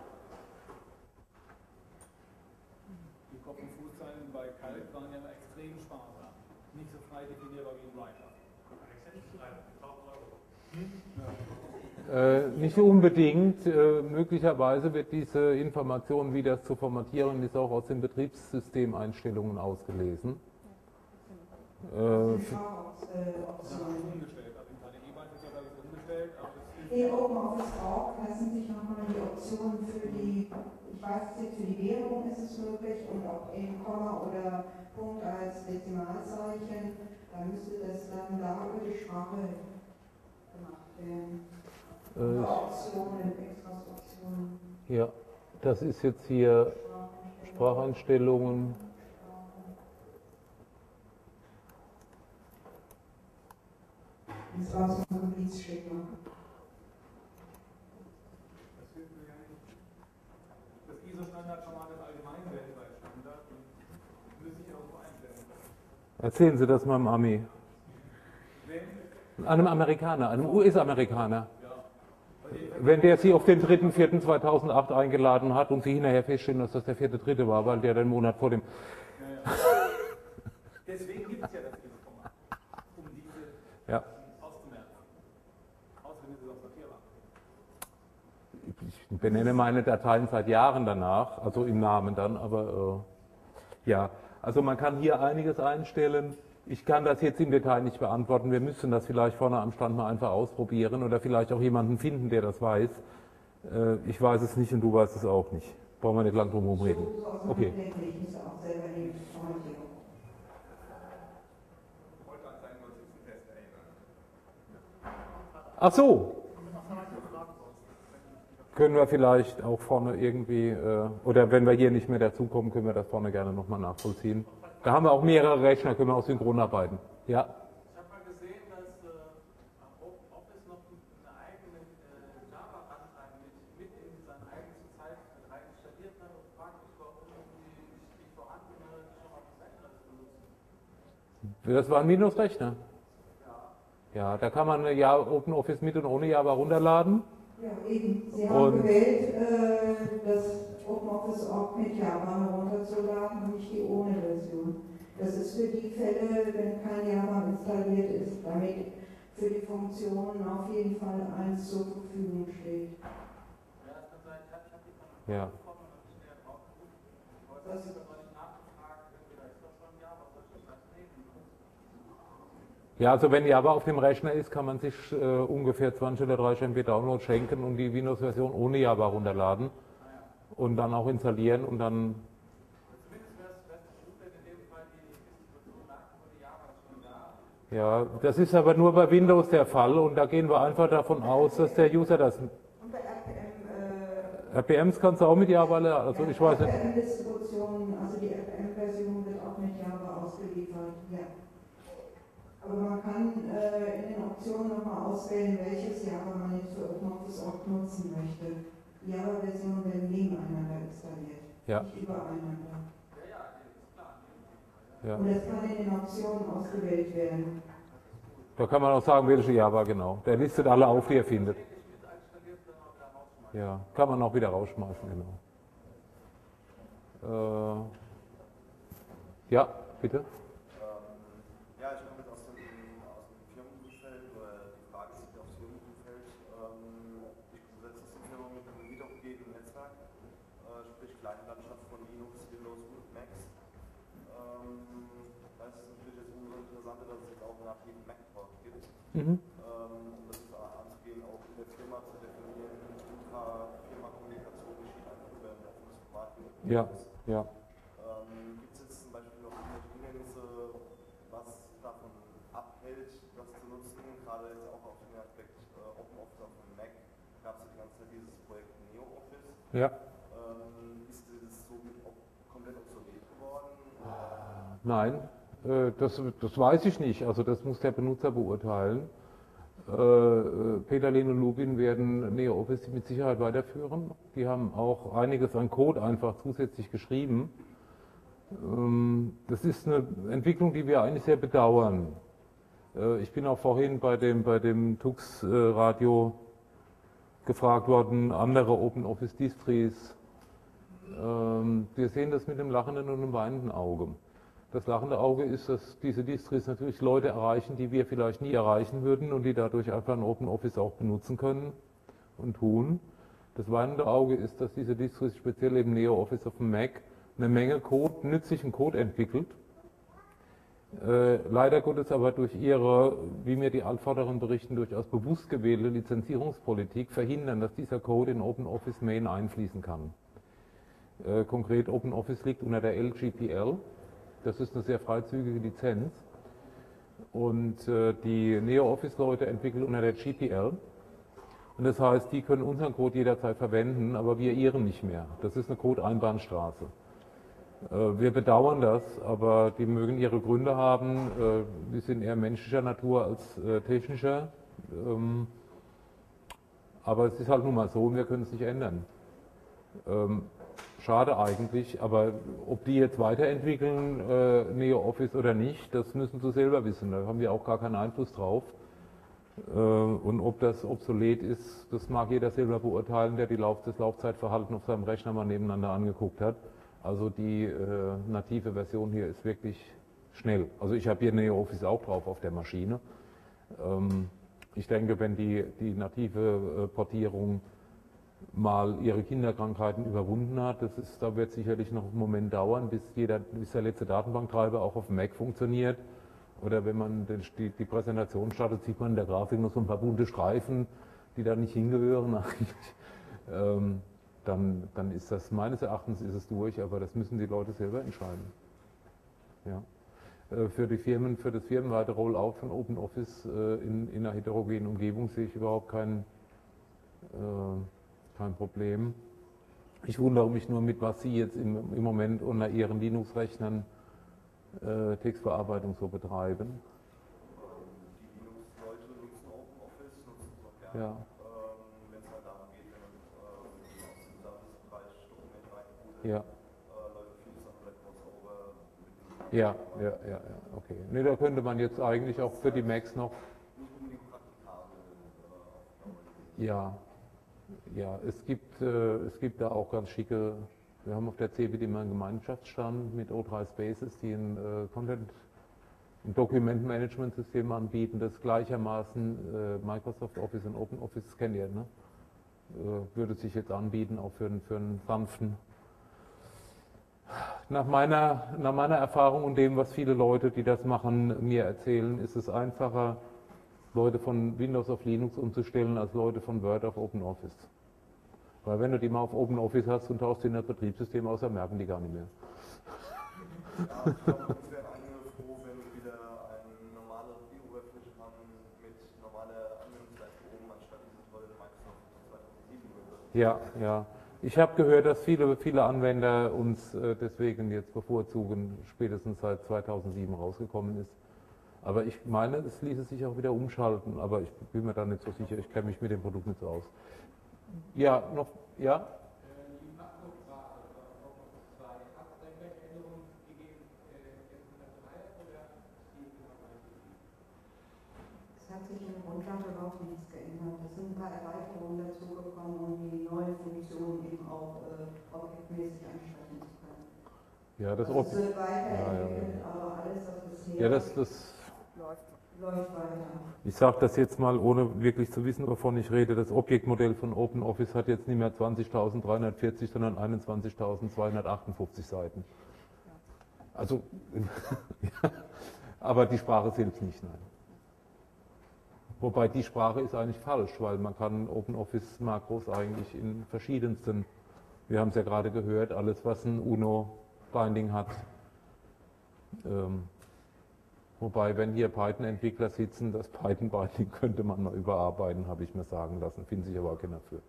Die Kopf- und Fußzeilen bei Kalt waren ja extrem sparsam. Nicht so frei definierbar wie im Writer. Nicht unbedingt. Möglicherweise wird diese Information, wie das zu formatieren ist, auch aus den Betriebssystemeinstellungen ausgelesen. In OpenOffice.org lassen sich nochmal die Optionen für die, ich weiß jetzt, für die Währung ist es möglich und auch eben Komma oder Punkt als Dezimalzeichen, da müsste das dann da über die Sprache gemacht werden. Optionen, extra Optionen. Ja, das ist jetzt hier Spracheinstellungen. Das war so ein Gebietsschema. Das ISO-Standardformat ist allgemein weltweit Standard und müsste ich auch so einstellen. Erzählen Sie das mal einem Ami. Einem Amerikaner, einem US-Amerikaner. Wenn der Sie auf den 3.4.2008 eingeladen hat und Sie hinterher feststellen, dass das der 4.3. war, weil der den Monat vor dem... Deswegen gibt es ja das ISO-Format, um diese Ja. auszumerzen. Außerdem ist es auch sortierbar. Ich benenne meine Dateien seit Jahren danach, also im Namen dann, aber ja, also man kann hier einiges einstellen. Ich kann das jetzt im Detail nicht beantworten. Wir müssen das vielleicht vorne am Stand mal einfach ausprobieren oder vielleicht auch jemanden finden, der das weiß. Ich weiß es nicht und du weißt es auch nicht. Brauchen wir nicht lang drum herum reden. Okay. Ach so. können wir vielleicht auch vorne irgendwie, oder wenn wir hier nicht mehr dazukommen, können wir das vorne gerne nochmal nachvollziehen. Da haben wir auch mehrere Rechner, können wir auch synchron arbeiten. Ja. Ich habe mal gesehen, dass OpenOffice noch eine eigene Java-Runtime mit in seine eigene Zeit rein installiert hat und fragt mich, warum die vorhandene schon mal was anderes benutzen. Das war ein Windows-Rechner. Ja, da kann man ja OpenOffice mit und ohne Java runterladen. Ja, eben. Sie haben gewählt, das OpenOffice auch mit Java herunterzuladen und nicht die ohne Version. Das ist für die Fälle, wenn kein Java installiert ist, damit für die Funktionen auf jeden Fall eins zur Verfügung steht. Ja, das kann sein. Ich habe die von Ja. bekommen und habe schnell drauf geguckt. Ich wollte das noch nicht nachgefragt, da ist das schon Java, soll ich das nehmen? Ja, also wenn Java auf dem Rechner ist, kann man sich ungefähr 20 oder 30 MB Download schenken und die Windows-Version ohne Java runterladen und dann auch installieren und dann. Zumindest wäre es gut, wenn in dem Fall die Distribution lag, wurde Java schon da. Ja, das ist aber nur bei Windows der Fall und da gehen wir einfach davon aus, dass der User das. Und bei RPM, RPMs kannst du auch mit Java lernen, also ich weiß nicht. RPM-Distribution, also die RPM-Version wird auch mit Java ausgeliefert, ja. Aber man kann in den Optionen nochmal auswählen, welches Java man jetzt für OpenOffice auch nutzen möchte. Die Java-Versionen werden nebeneinander installiert, Ja. nicht übereinander. Ja. Und es kann in den Optionen ausgewählt werden. Da kann man auch sagen, welche Java genau. Der listet alle auf, die er findet. Ja, kann man auch wieder rausschmeißen, genau. Ja, bitte. Ja, ich komme jetzt aus dem Firmenumfeld, oder die Frage ist aufs Firmenumfeld. Ich setze das in Firma mit einem heterogenen Netzwerk, sprich kleine Landschaft von Linux, Windows und Macs. Da ist es natürlich jetzt umso interessanter, dass es jetzt auch nach jedem Mac-Port gibt. Um das anzugehen, auch in der Firma zu definieren, Firma-Kommunikation geschieht einfach über ein offenes Format. Ja, ja. Gibt es jetzt zum Beispiel noch irgendwelche Hindernisse, was davon abhält, das zu nutzen? Gerade jetzt auch auf den Aspekt OpenOffice auf dem Mac gab es ja die ganze Zeit dieses Projekt NeoOffice. Ja. Ist das somit auch komplett obsolet geworden? Nein, das weiß ich nicht. Also das muss der Benutzer beurteilen. Peterlin und Lubin werden NeoOffice mit Sicherheit weiterführen. Die haben auch einiges an Code einfach zusätzlich geschrieben. Das ist eine Entwicklung, die wir eigentlich sehr bedauern. Ich bin auch vorhin bei dem Tux Radio gefragt worden, andere OpenOffice-Distries. Wir sehen das mit dem lachenden und dem weinenden Auge. Das lachende Auge ist, dass diese Distries natürlich Leute erreichen, die wir vielleicht nie erreichen würden und die dadurch einfach ein OpenOffice auch benutzen können und tun. Das weinende Auge ist, dass diese Distries, speziell eben NeoOffice auf dem Mac, eine Menge Code, nützlichen Code entwickelt. Leider Gottes aber durch ihre, wie mir die Altvorderen berichten, durchaus bewusst gewählte Lizenzierungspolitik verhindern, dass dieser Code in OpenOffice Main einfließen kann. Konkret OpenOffice liegt unter der LGPL. Das ist eine sehr freizügige Lizenz. Und die NeoOffice-Leute entwickeln unter der GPL. Und das heißt, die können unseren Code jederzeit verwenden, aber wir ihren nicht mehr. Das ist eine Code-Einbahnstraße. Wir bedauern das, aber die mögen ihre Gründe haben. Die sind eher menschlicher Natur als technischer. Aber es ist halt nun mal so und wir können es nicht ändern. Schade eigentlich, aber ob die jetzt weiterentwickeln, NeoOffice oder nicht, das müssen sie selber wissen. Da haben wir auch gar keinen Einfluss drauf. Und ob das obsolet ist, das mag jeder selber beurteilen, der das Laufzeitverhalten auf seinem Rechner mal nebeneinander angeguckt hat. Also die native Version hier ist wirklich schnell. Also ich habe hier NeoOffice auch drauf auf der Maschine. Ich denke, wenn die native Portierung mal ihre Kinderkrankheiten überwunden hat, da wird sicherlich noch einen Moment dauern, bis der letzte Datenbanktreiber auch auf dem Mac funktioniert. Oder wenn man die Präsentation startet, sieht man in der Grafik noch so ein paar bunte Streifen, die da nicht hingehören eigentlich. Dann ist das, meines Erachtens ist es durch, aber das müssen die Leute selber entscheiden. Ja. Für das firmenweite Rollout von OpenOffice in einer heterogenen Umgebung sehe ich überhaupt keinen kein Problem. Ich wundere mich nur, mit was Sie jetzt im Moment unter Ihren Linux-Rechnern Textbearbeitung so betreiben. Die Linux-Leute nutzen OpenOffice, nutzen es auch gerne. Ja. Wenn es halt darum geht, wenn man aus dem Servicebereich Dokument reinbootet, Ja. Leute viel Sachen vielleicht Crossover. Ja, okay. Ne, da könnte man jetzt eigentlich auch für die Macs noch. Nicht unbedingt praktikabel Ja, es gibt da auch ganz schicke. Wir haben auf der CeBIT immer einen Gemeinschaftsstand mit O3 Spaces, die ein Dokumentenmanagementsystem anbieten, das gleichermaßen Microsoft Office und Open Office kennt ihr, ne? Würde sich jetzt anbieten, auch für einen sanften. Nach meiner Erfahrung und dem, was viele Leute, die das machen, mir erzählen, ist es einfacher, Leute von Windows auf Linux umzustellen, als Leute von Word auf OpenOffice. Weil wenn du die mal auf OpenOffice hast und tauchst in das Betriebssystem aus, dann merken die gar nicht mehr. Ja, ich glaube, uns wären einige froh, wenn wir wieder eine normale Oberfläche haben mit normaler Anwendungsleistung oben, anstatt diese tolle Microsoft 2007 würde. Ja. Ich habe gehört, dass viele Anwender uns deswegen jetzt bevorzugen, spätestens seit 2007 rausgekommen ist. Aber ich meine, es ließe sich auch wieder umschalten, aber ich bin mir da nicht so sicher, ich kenne mich mit dem Produkt nicht so aus. Ja, noch, ja? Die Makrosprache auf Office 2, hat es da irgendwelche Änderungen gegeben jetzt in der 3 oder die Es hat sich im Grundlage überhaupt nichts geändert. Es sind ein paar Erweiterungen dazugekommen, um die neuen Funktionen eben auch objektmäßig ansprechen zu können. Ja, das also es wird weiterentwickelt, aber alles, was bisher läuft weiter. Ich sage das jetzt mal, ohne wirklich zu wissen, wovon ich rede. Das Objektmodell von OpenOffice hat jetzt nicht mehr 20.340, sondern 21.258 Seiten. Also, aber die Sprache hilft nicht, nein. Wobei die Sprache ist eigentlich falsch, weil man kann OpenOffice-Makros eigentlich in verschiedensten, wir haben es ja gerade gehört, alles was ein UNO-Binding hat. Wobei, wenn hier Python-Entwickler sitzen, das Python-Binding könnte man mal überarbeiten, habe ich mir sagen lassen, finden sich aber auch keiner für.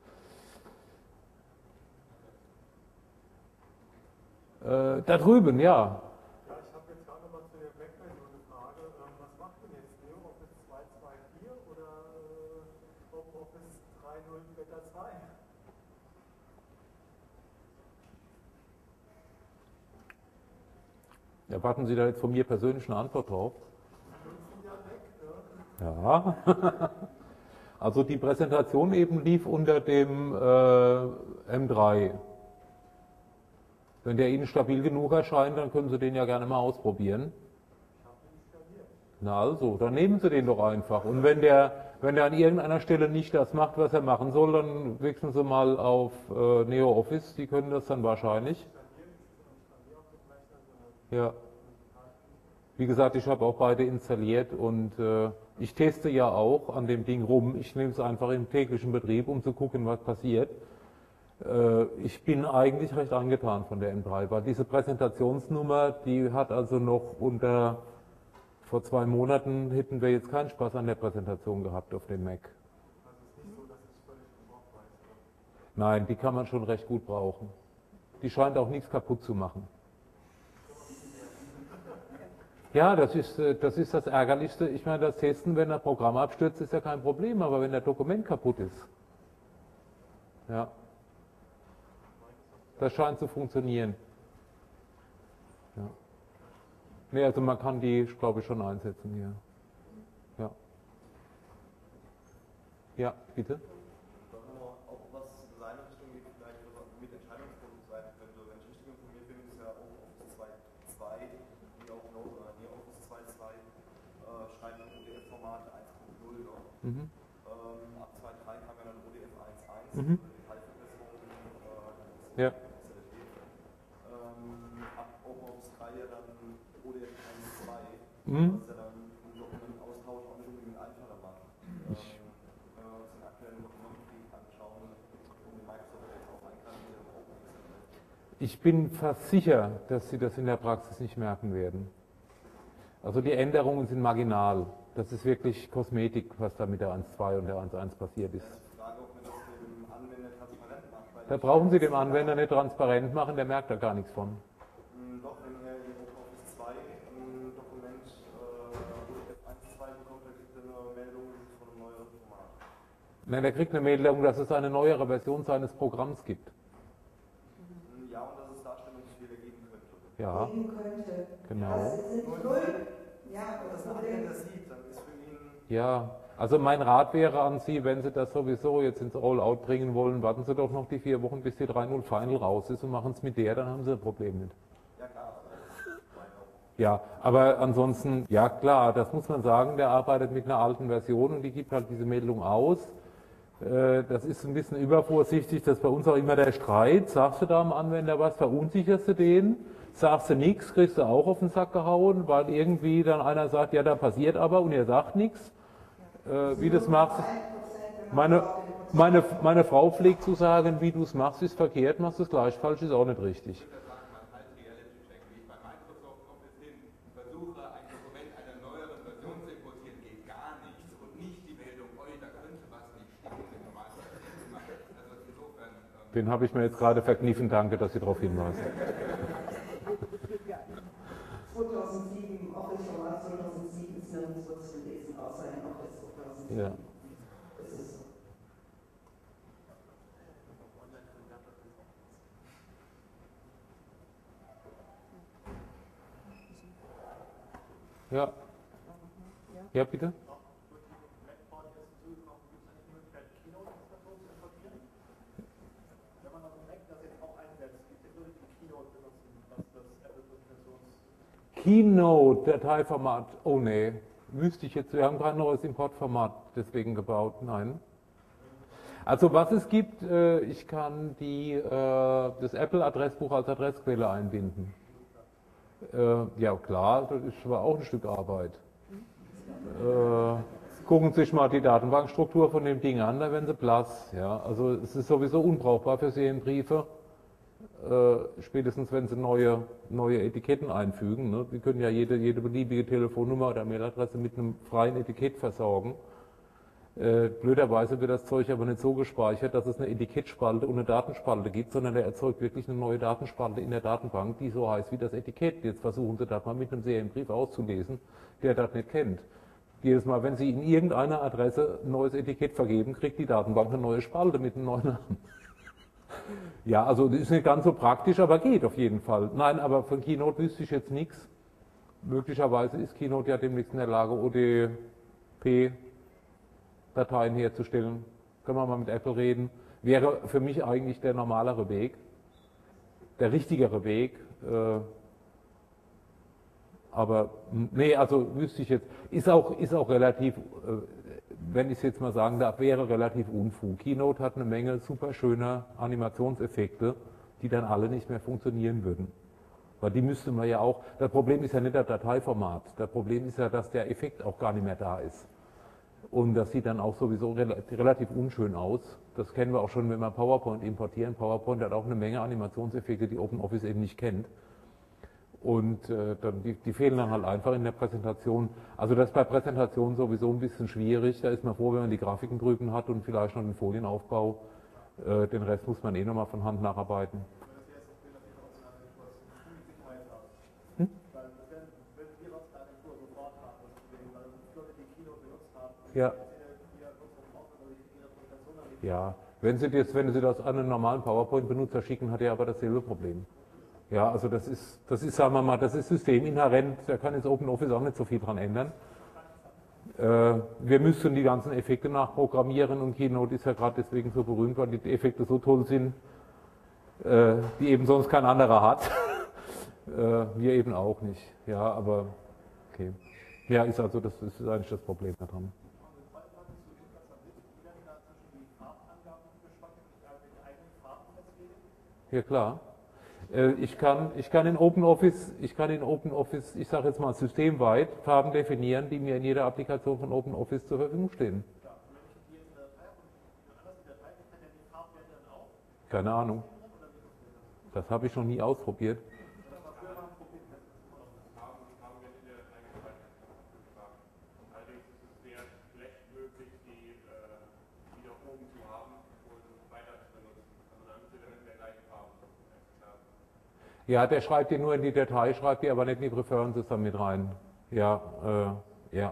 Da drüben, ja. Ja, ich habe jetzt gerade mal zu der Mac-Version eine Frage. Was macht denn jetzt NeoOffice 2.2.4 oder OpenOffice 3.0 Beta 2? Erwarten Sie da jetzt von mir persönlich eine Antwort drauf? Ja. Also die Präsentation eben lief unter dem M3. Wenn der Ihnen stabil genug erscheint, dann können Sie den ja gerne mal ausprobieren. Na also, dann nehmen Sie den doch einfach. Und wenn der an irgendeiner Stelle nicht das macht, was er machen soll, dann wechseln Sie mal auf NeoOffice. Die können das dann wahrscheinlich. Ja. Wie gesagt, ich habe auch beide installiert und ich teste ja auch an dem Ding rum. Ich nehme es einfach im täglichen Betrieb, um zu gucken, was passiert. Ich bin eigentlich recht angetan von der M3, weil diese Präsentationsnummer, die hat also noch vor 2 Monaten hätten wir jetzt keinen Spaß an der Präsentation gehabt auf dem Mac. Nein, die kann man schon recht gut brauchen. Die scheint auch nichts kaputt zu machen. Ja, das ist das Ärgerlichste. Ich meine, das Testen, wenn das Programm abstürzt, ist ja kein Problem, aber wenn das Dokument kaputt ist. Ja. Das scheint zu funktionieren. Ja. Nee, also man kann die, glaube ich, schon einsetzen hier. Ja. Ja, bitte? Auch was in seine Richtung geht, vielleicht mit Entscheidungsprodukt sein könnte. Wenn ich richtig informiert bin, ist ja OpenOffice 2.2, wie auch NeoOffice 2.2, schreibt im ODF-Format 1.0 noch. Ab 2.3 kam ja dann ODF 1.1, die Halbverbesserung Ja. ab OpenOffice 3 ja dann ODF 1.2, was ja dann einen Dokumentenaustausch auch nicht unbedingt einfacher macht. Wenn wir uns den aktuellen Dokumentenkrieg anschauen, um den Microsoft jetzt auch ankern, wie der OpenOffice. Ich bin fast sicher, dass Sie das in der Praxis nicht merken werden. Also die Änderungen sind marginal. Das ist wirklich Kosmetik, was da mit der 1.2 und der 1.1 passiert ist. Die Frage, ob wir das dem Anwender transparent Da brauchen Sie dem Anwender nicht transparent machen, der merkt da gar nichts von. Doch, wenn er in OpenOffice 2 ein Dokument F1.2 bekommt, dann kriegt er eine Meldung von einem neueren Format. Nein, der kriegt eine Meldung, dass es eine neuere Version seines Programms gibt. Ja, und dass es Darstellungsfehler geben könnte. Ja, Geben könnte. genau. Das sind null. Ja, Wenn das das ein Problem Anwender ist. sieht, dann ist für ihn. Ja, also mein Rat wäre an Sie, wenn Sie das sowieso jetzt ins Rollout bringen wollen, warten Sie doch noch die 4 Wochen, bis die 3.0 Final raus ist und machen es mit der, dann haben Sie ein Problem nicht. Ja, klar. Ja, aber ansonsten, ja klar, das muss man sagen, der arbeitet mit einer alten Version und die gibt halt diese Meldung aus. Das ist ein bisschen übervorsichtig, das ist bei uns auch immer der Streit. Sagst du da am Anwender was, verunsicherst du den? Sagst du nichts, kriegst du auch auf den Sack gehauen, weil irgendwie dann einer sagt, ja, da passiert aber und er sagt nichts. Wie das machst. Meine Frau pflegt zu sagen, wie du es machst, ist verkehrt, machst du es gleich falsch, ist auch nicht richtig. Den habe ich mir jetzt gerade verkniffen, danke, dass Sie darauf hinweisen. 2007, Office-Format 2007 ist nirgendwo zu lesen, außer in Office 2007. Ja. Das ist so. Ja. Ja, bitte? Keynote, Dateiformat, oh nee, wüsste ich jetzt, wir haben kein neues Importformat deswegen gebaut, nein. Also was es gibt, ich kann das Apple-Adressbuch als Adressquelle einbinden. Ja klar, das ist aber auch ein Stück Arbeit. Gucken Sie sich mal die Datenbankstruktur von dem Ding an, da werden Sie blass. Ja? Also es ist sowieso unbrauchbar für Serienbriefe. Spätestens wenn Sie neue Etiketten einfügen. Ne? Sie können ja jede beliebige Telefonnummer oder Mailadresse mit einem freien Etikett versorgen. Blöderweise wird das Zeug aber nicht so gespeichert, dass es eine Etikettspalte und eine Datenspalte gibt, sondern der erzeugt wirklich eine neue Datenspalte in der Datenbank, die so heißt wie das Etikett. Jetzt versuchen Sie das mal mit einem Serienbrief auszulesen, der das nicht kennt. Jedes Mal, wenn Sie in irgendeiner Adresse ein neues Etikett vergeben, kriegt die Datenbank eine neue Spalte mit einem neuen Namen. Ja, also das ist nicht ganz so praktisch, aber geht auf jeden Fall. Nein, aber von Keynote wüsste ich jetzt nichts. Möglicherweise ist Keynote ja demnächst in der Lage, ODP-Dateien herzustellen. Können wir mal mit Apple reden. Wäre für mich eigentlich der normalere Weg, der richtigere Weg. Aber nee, also wüsste ich jetzt, ist auch relativ, wenn ich es jetzt mal sagen darf, wäre relativ Unfug. Keynote hat eine Menge super schöner Animationseffekte, die dann alle nicht mehr funktionieren würden. Weil die müsste man ja auch, das Problem ist ja nicht das Dateiformat, das Problem ist ja, dass der Effekt auch gar nicht mehr da ist. Und das sieht dann auch sowieso relativ unschön aus. Das kennen wir auch schon, wenn wir PowerPoint importieren. PowerPoint hat auch eine Menge Animationseffekte, die OpenOffice eben nicht kennt. Und dann, die fehlen dann halt einfach in der Präsentation. Also das ist bei Präsentationen sowieso ein bisschen schwierig. Da ist man froh, wenn man die Grafiken drüben hat und vielleicht noch den Folienaufbau. Den Rest muss man eh nochmal von Hand nacharbeiten. Ja. Ja, wenn Sie das an einen normalen PowerPoint-Benutzer schicken, hat er aber dasselbe Problem. Ja, also das ist, sagen wir mal, das ist systeminhärent, da kann jetzt OpenOffice auch nicht so viel dran ändern. Wir müssen die ganzen Effekte nachprogrammieren und Keynote ist ja gerade deswegen so berühmt, weil die Effekte so toll sind, die eben sonst kein anderer hat. Wir eben auch nicht. Ja, aber okay. Ja, ist also, das ist eigentlich das Problem daran. Ja klar. Ich kann in OpenOffice, ich sage jetzt mal systemweit, Farben definieren, die mir in jeder Applikation von OpenOffice zur Verfügung stehen. Keine Ahnung. Das habe ich noch nie ausprobiert. Ja, der schreibt die nur in die Datei, schreibt die aber nicht in die Preferences dann mit rein. Ja, ja.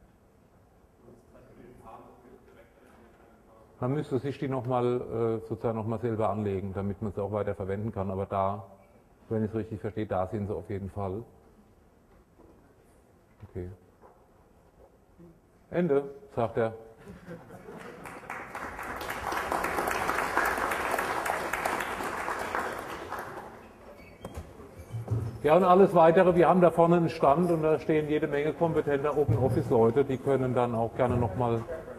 Man müsste sich die nochmal sozusagen nochmal selber anlegen, damit man es auch weiter verwenden kann. Aber da, wenn ich es richtig verstehe, da sind sie auf jeden Fall. Okay. Ende, sagt er. Ja, und alles Weitere, wir haben da vorne einen Stand und da stehen jede Menge kompetenter Open Office Leute, die können dann auch gerne nochmal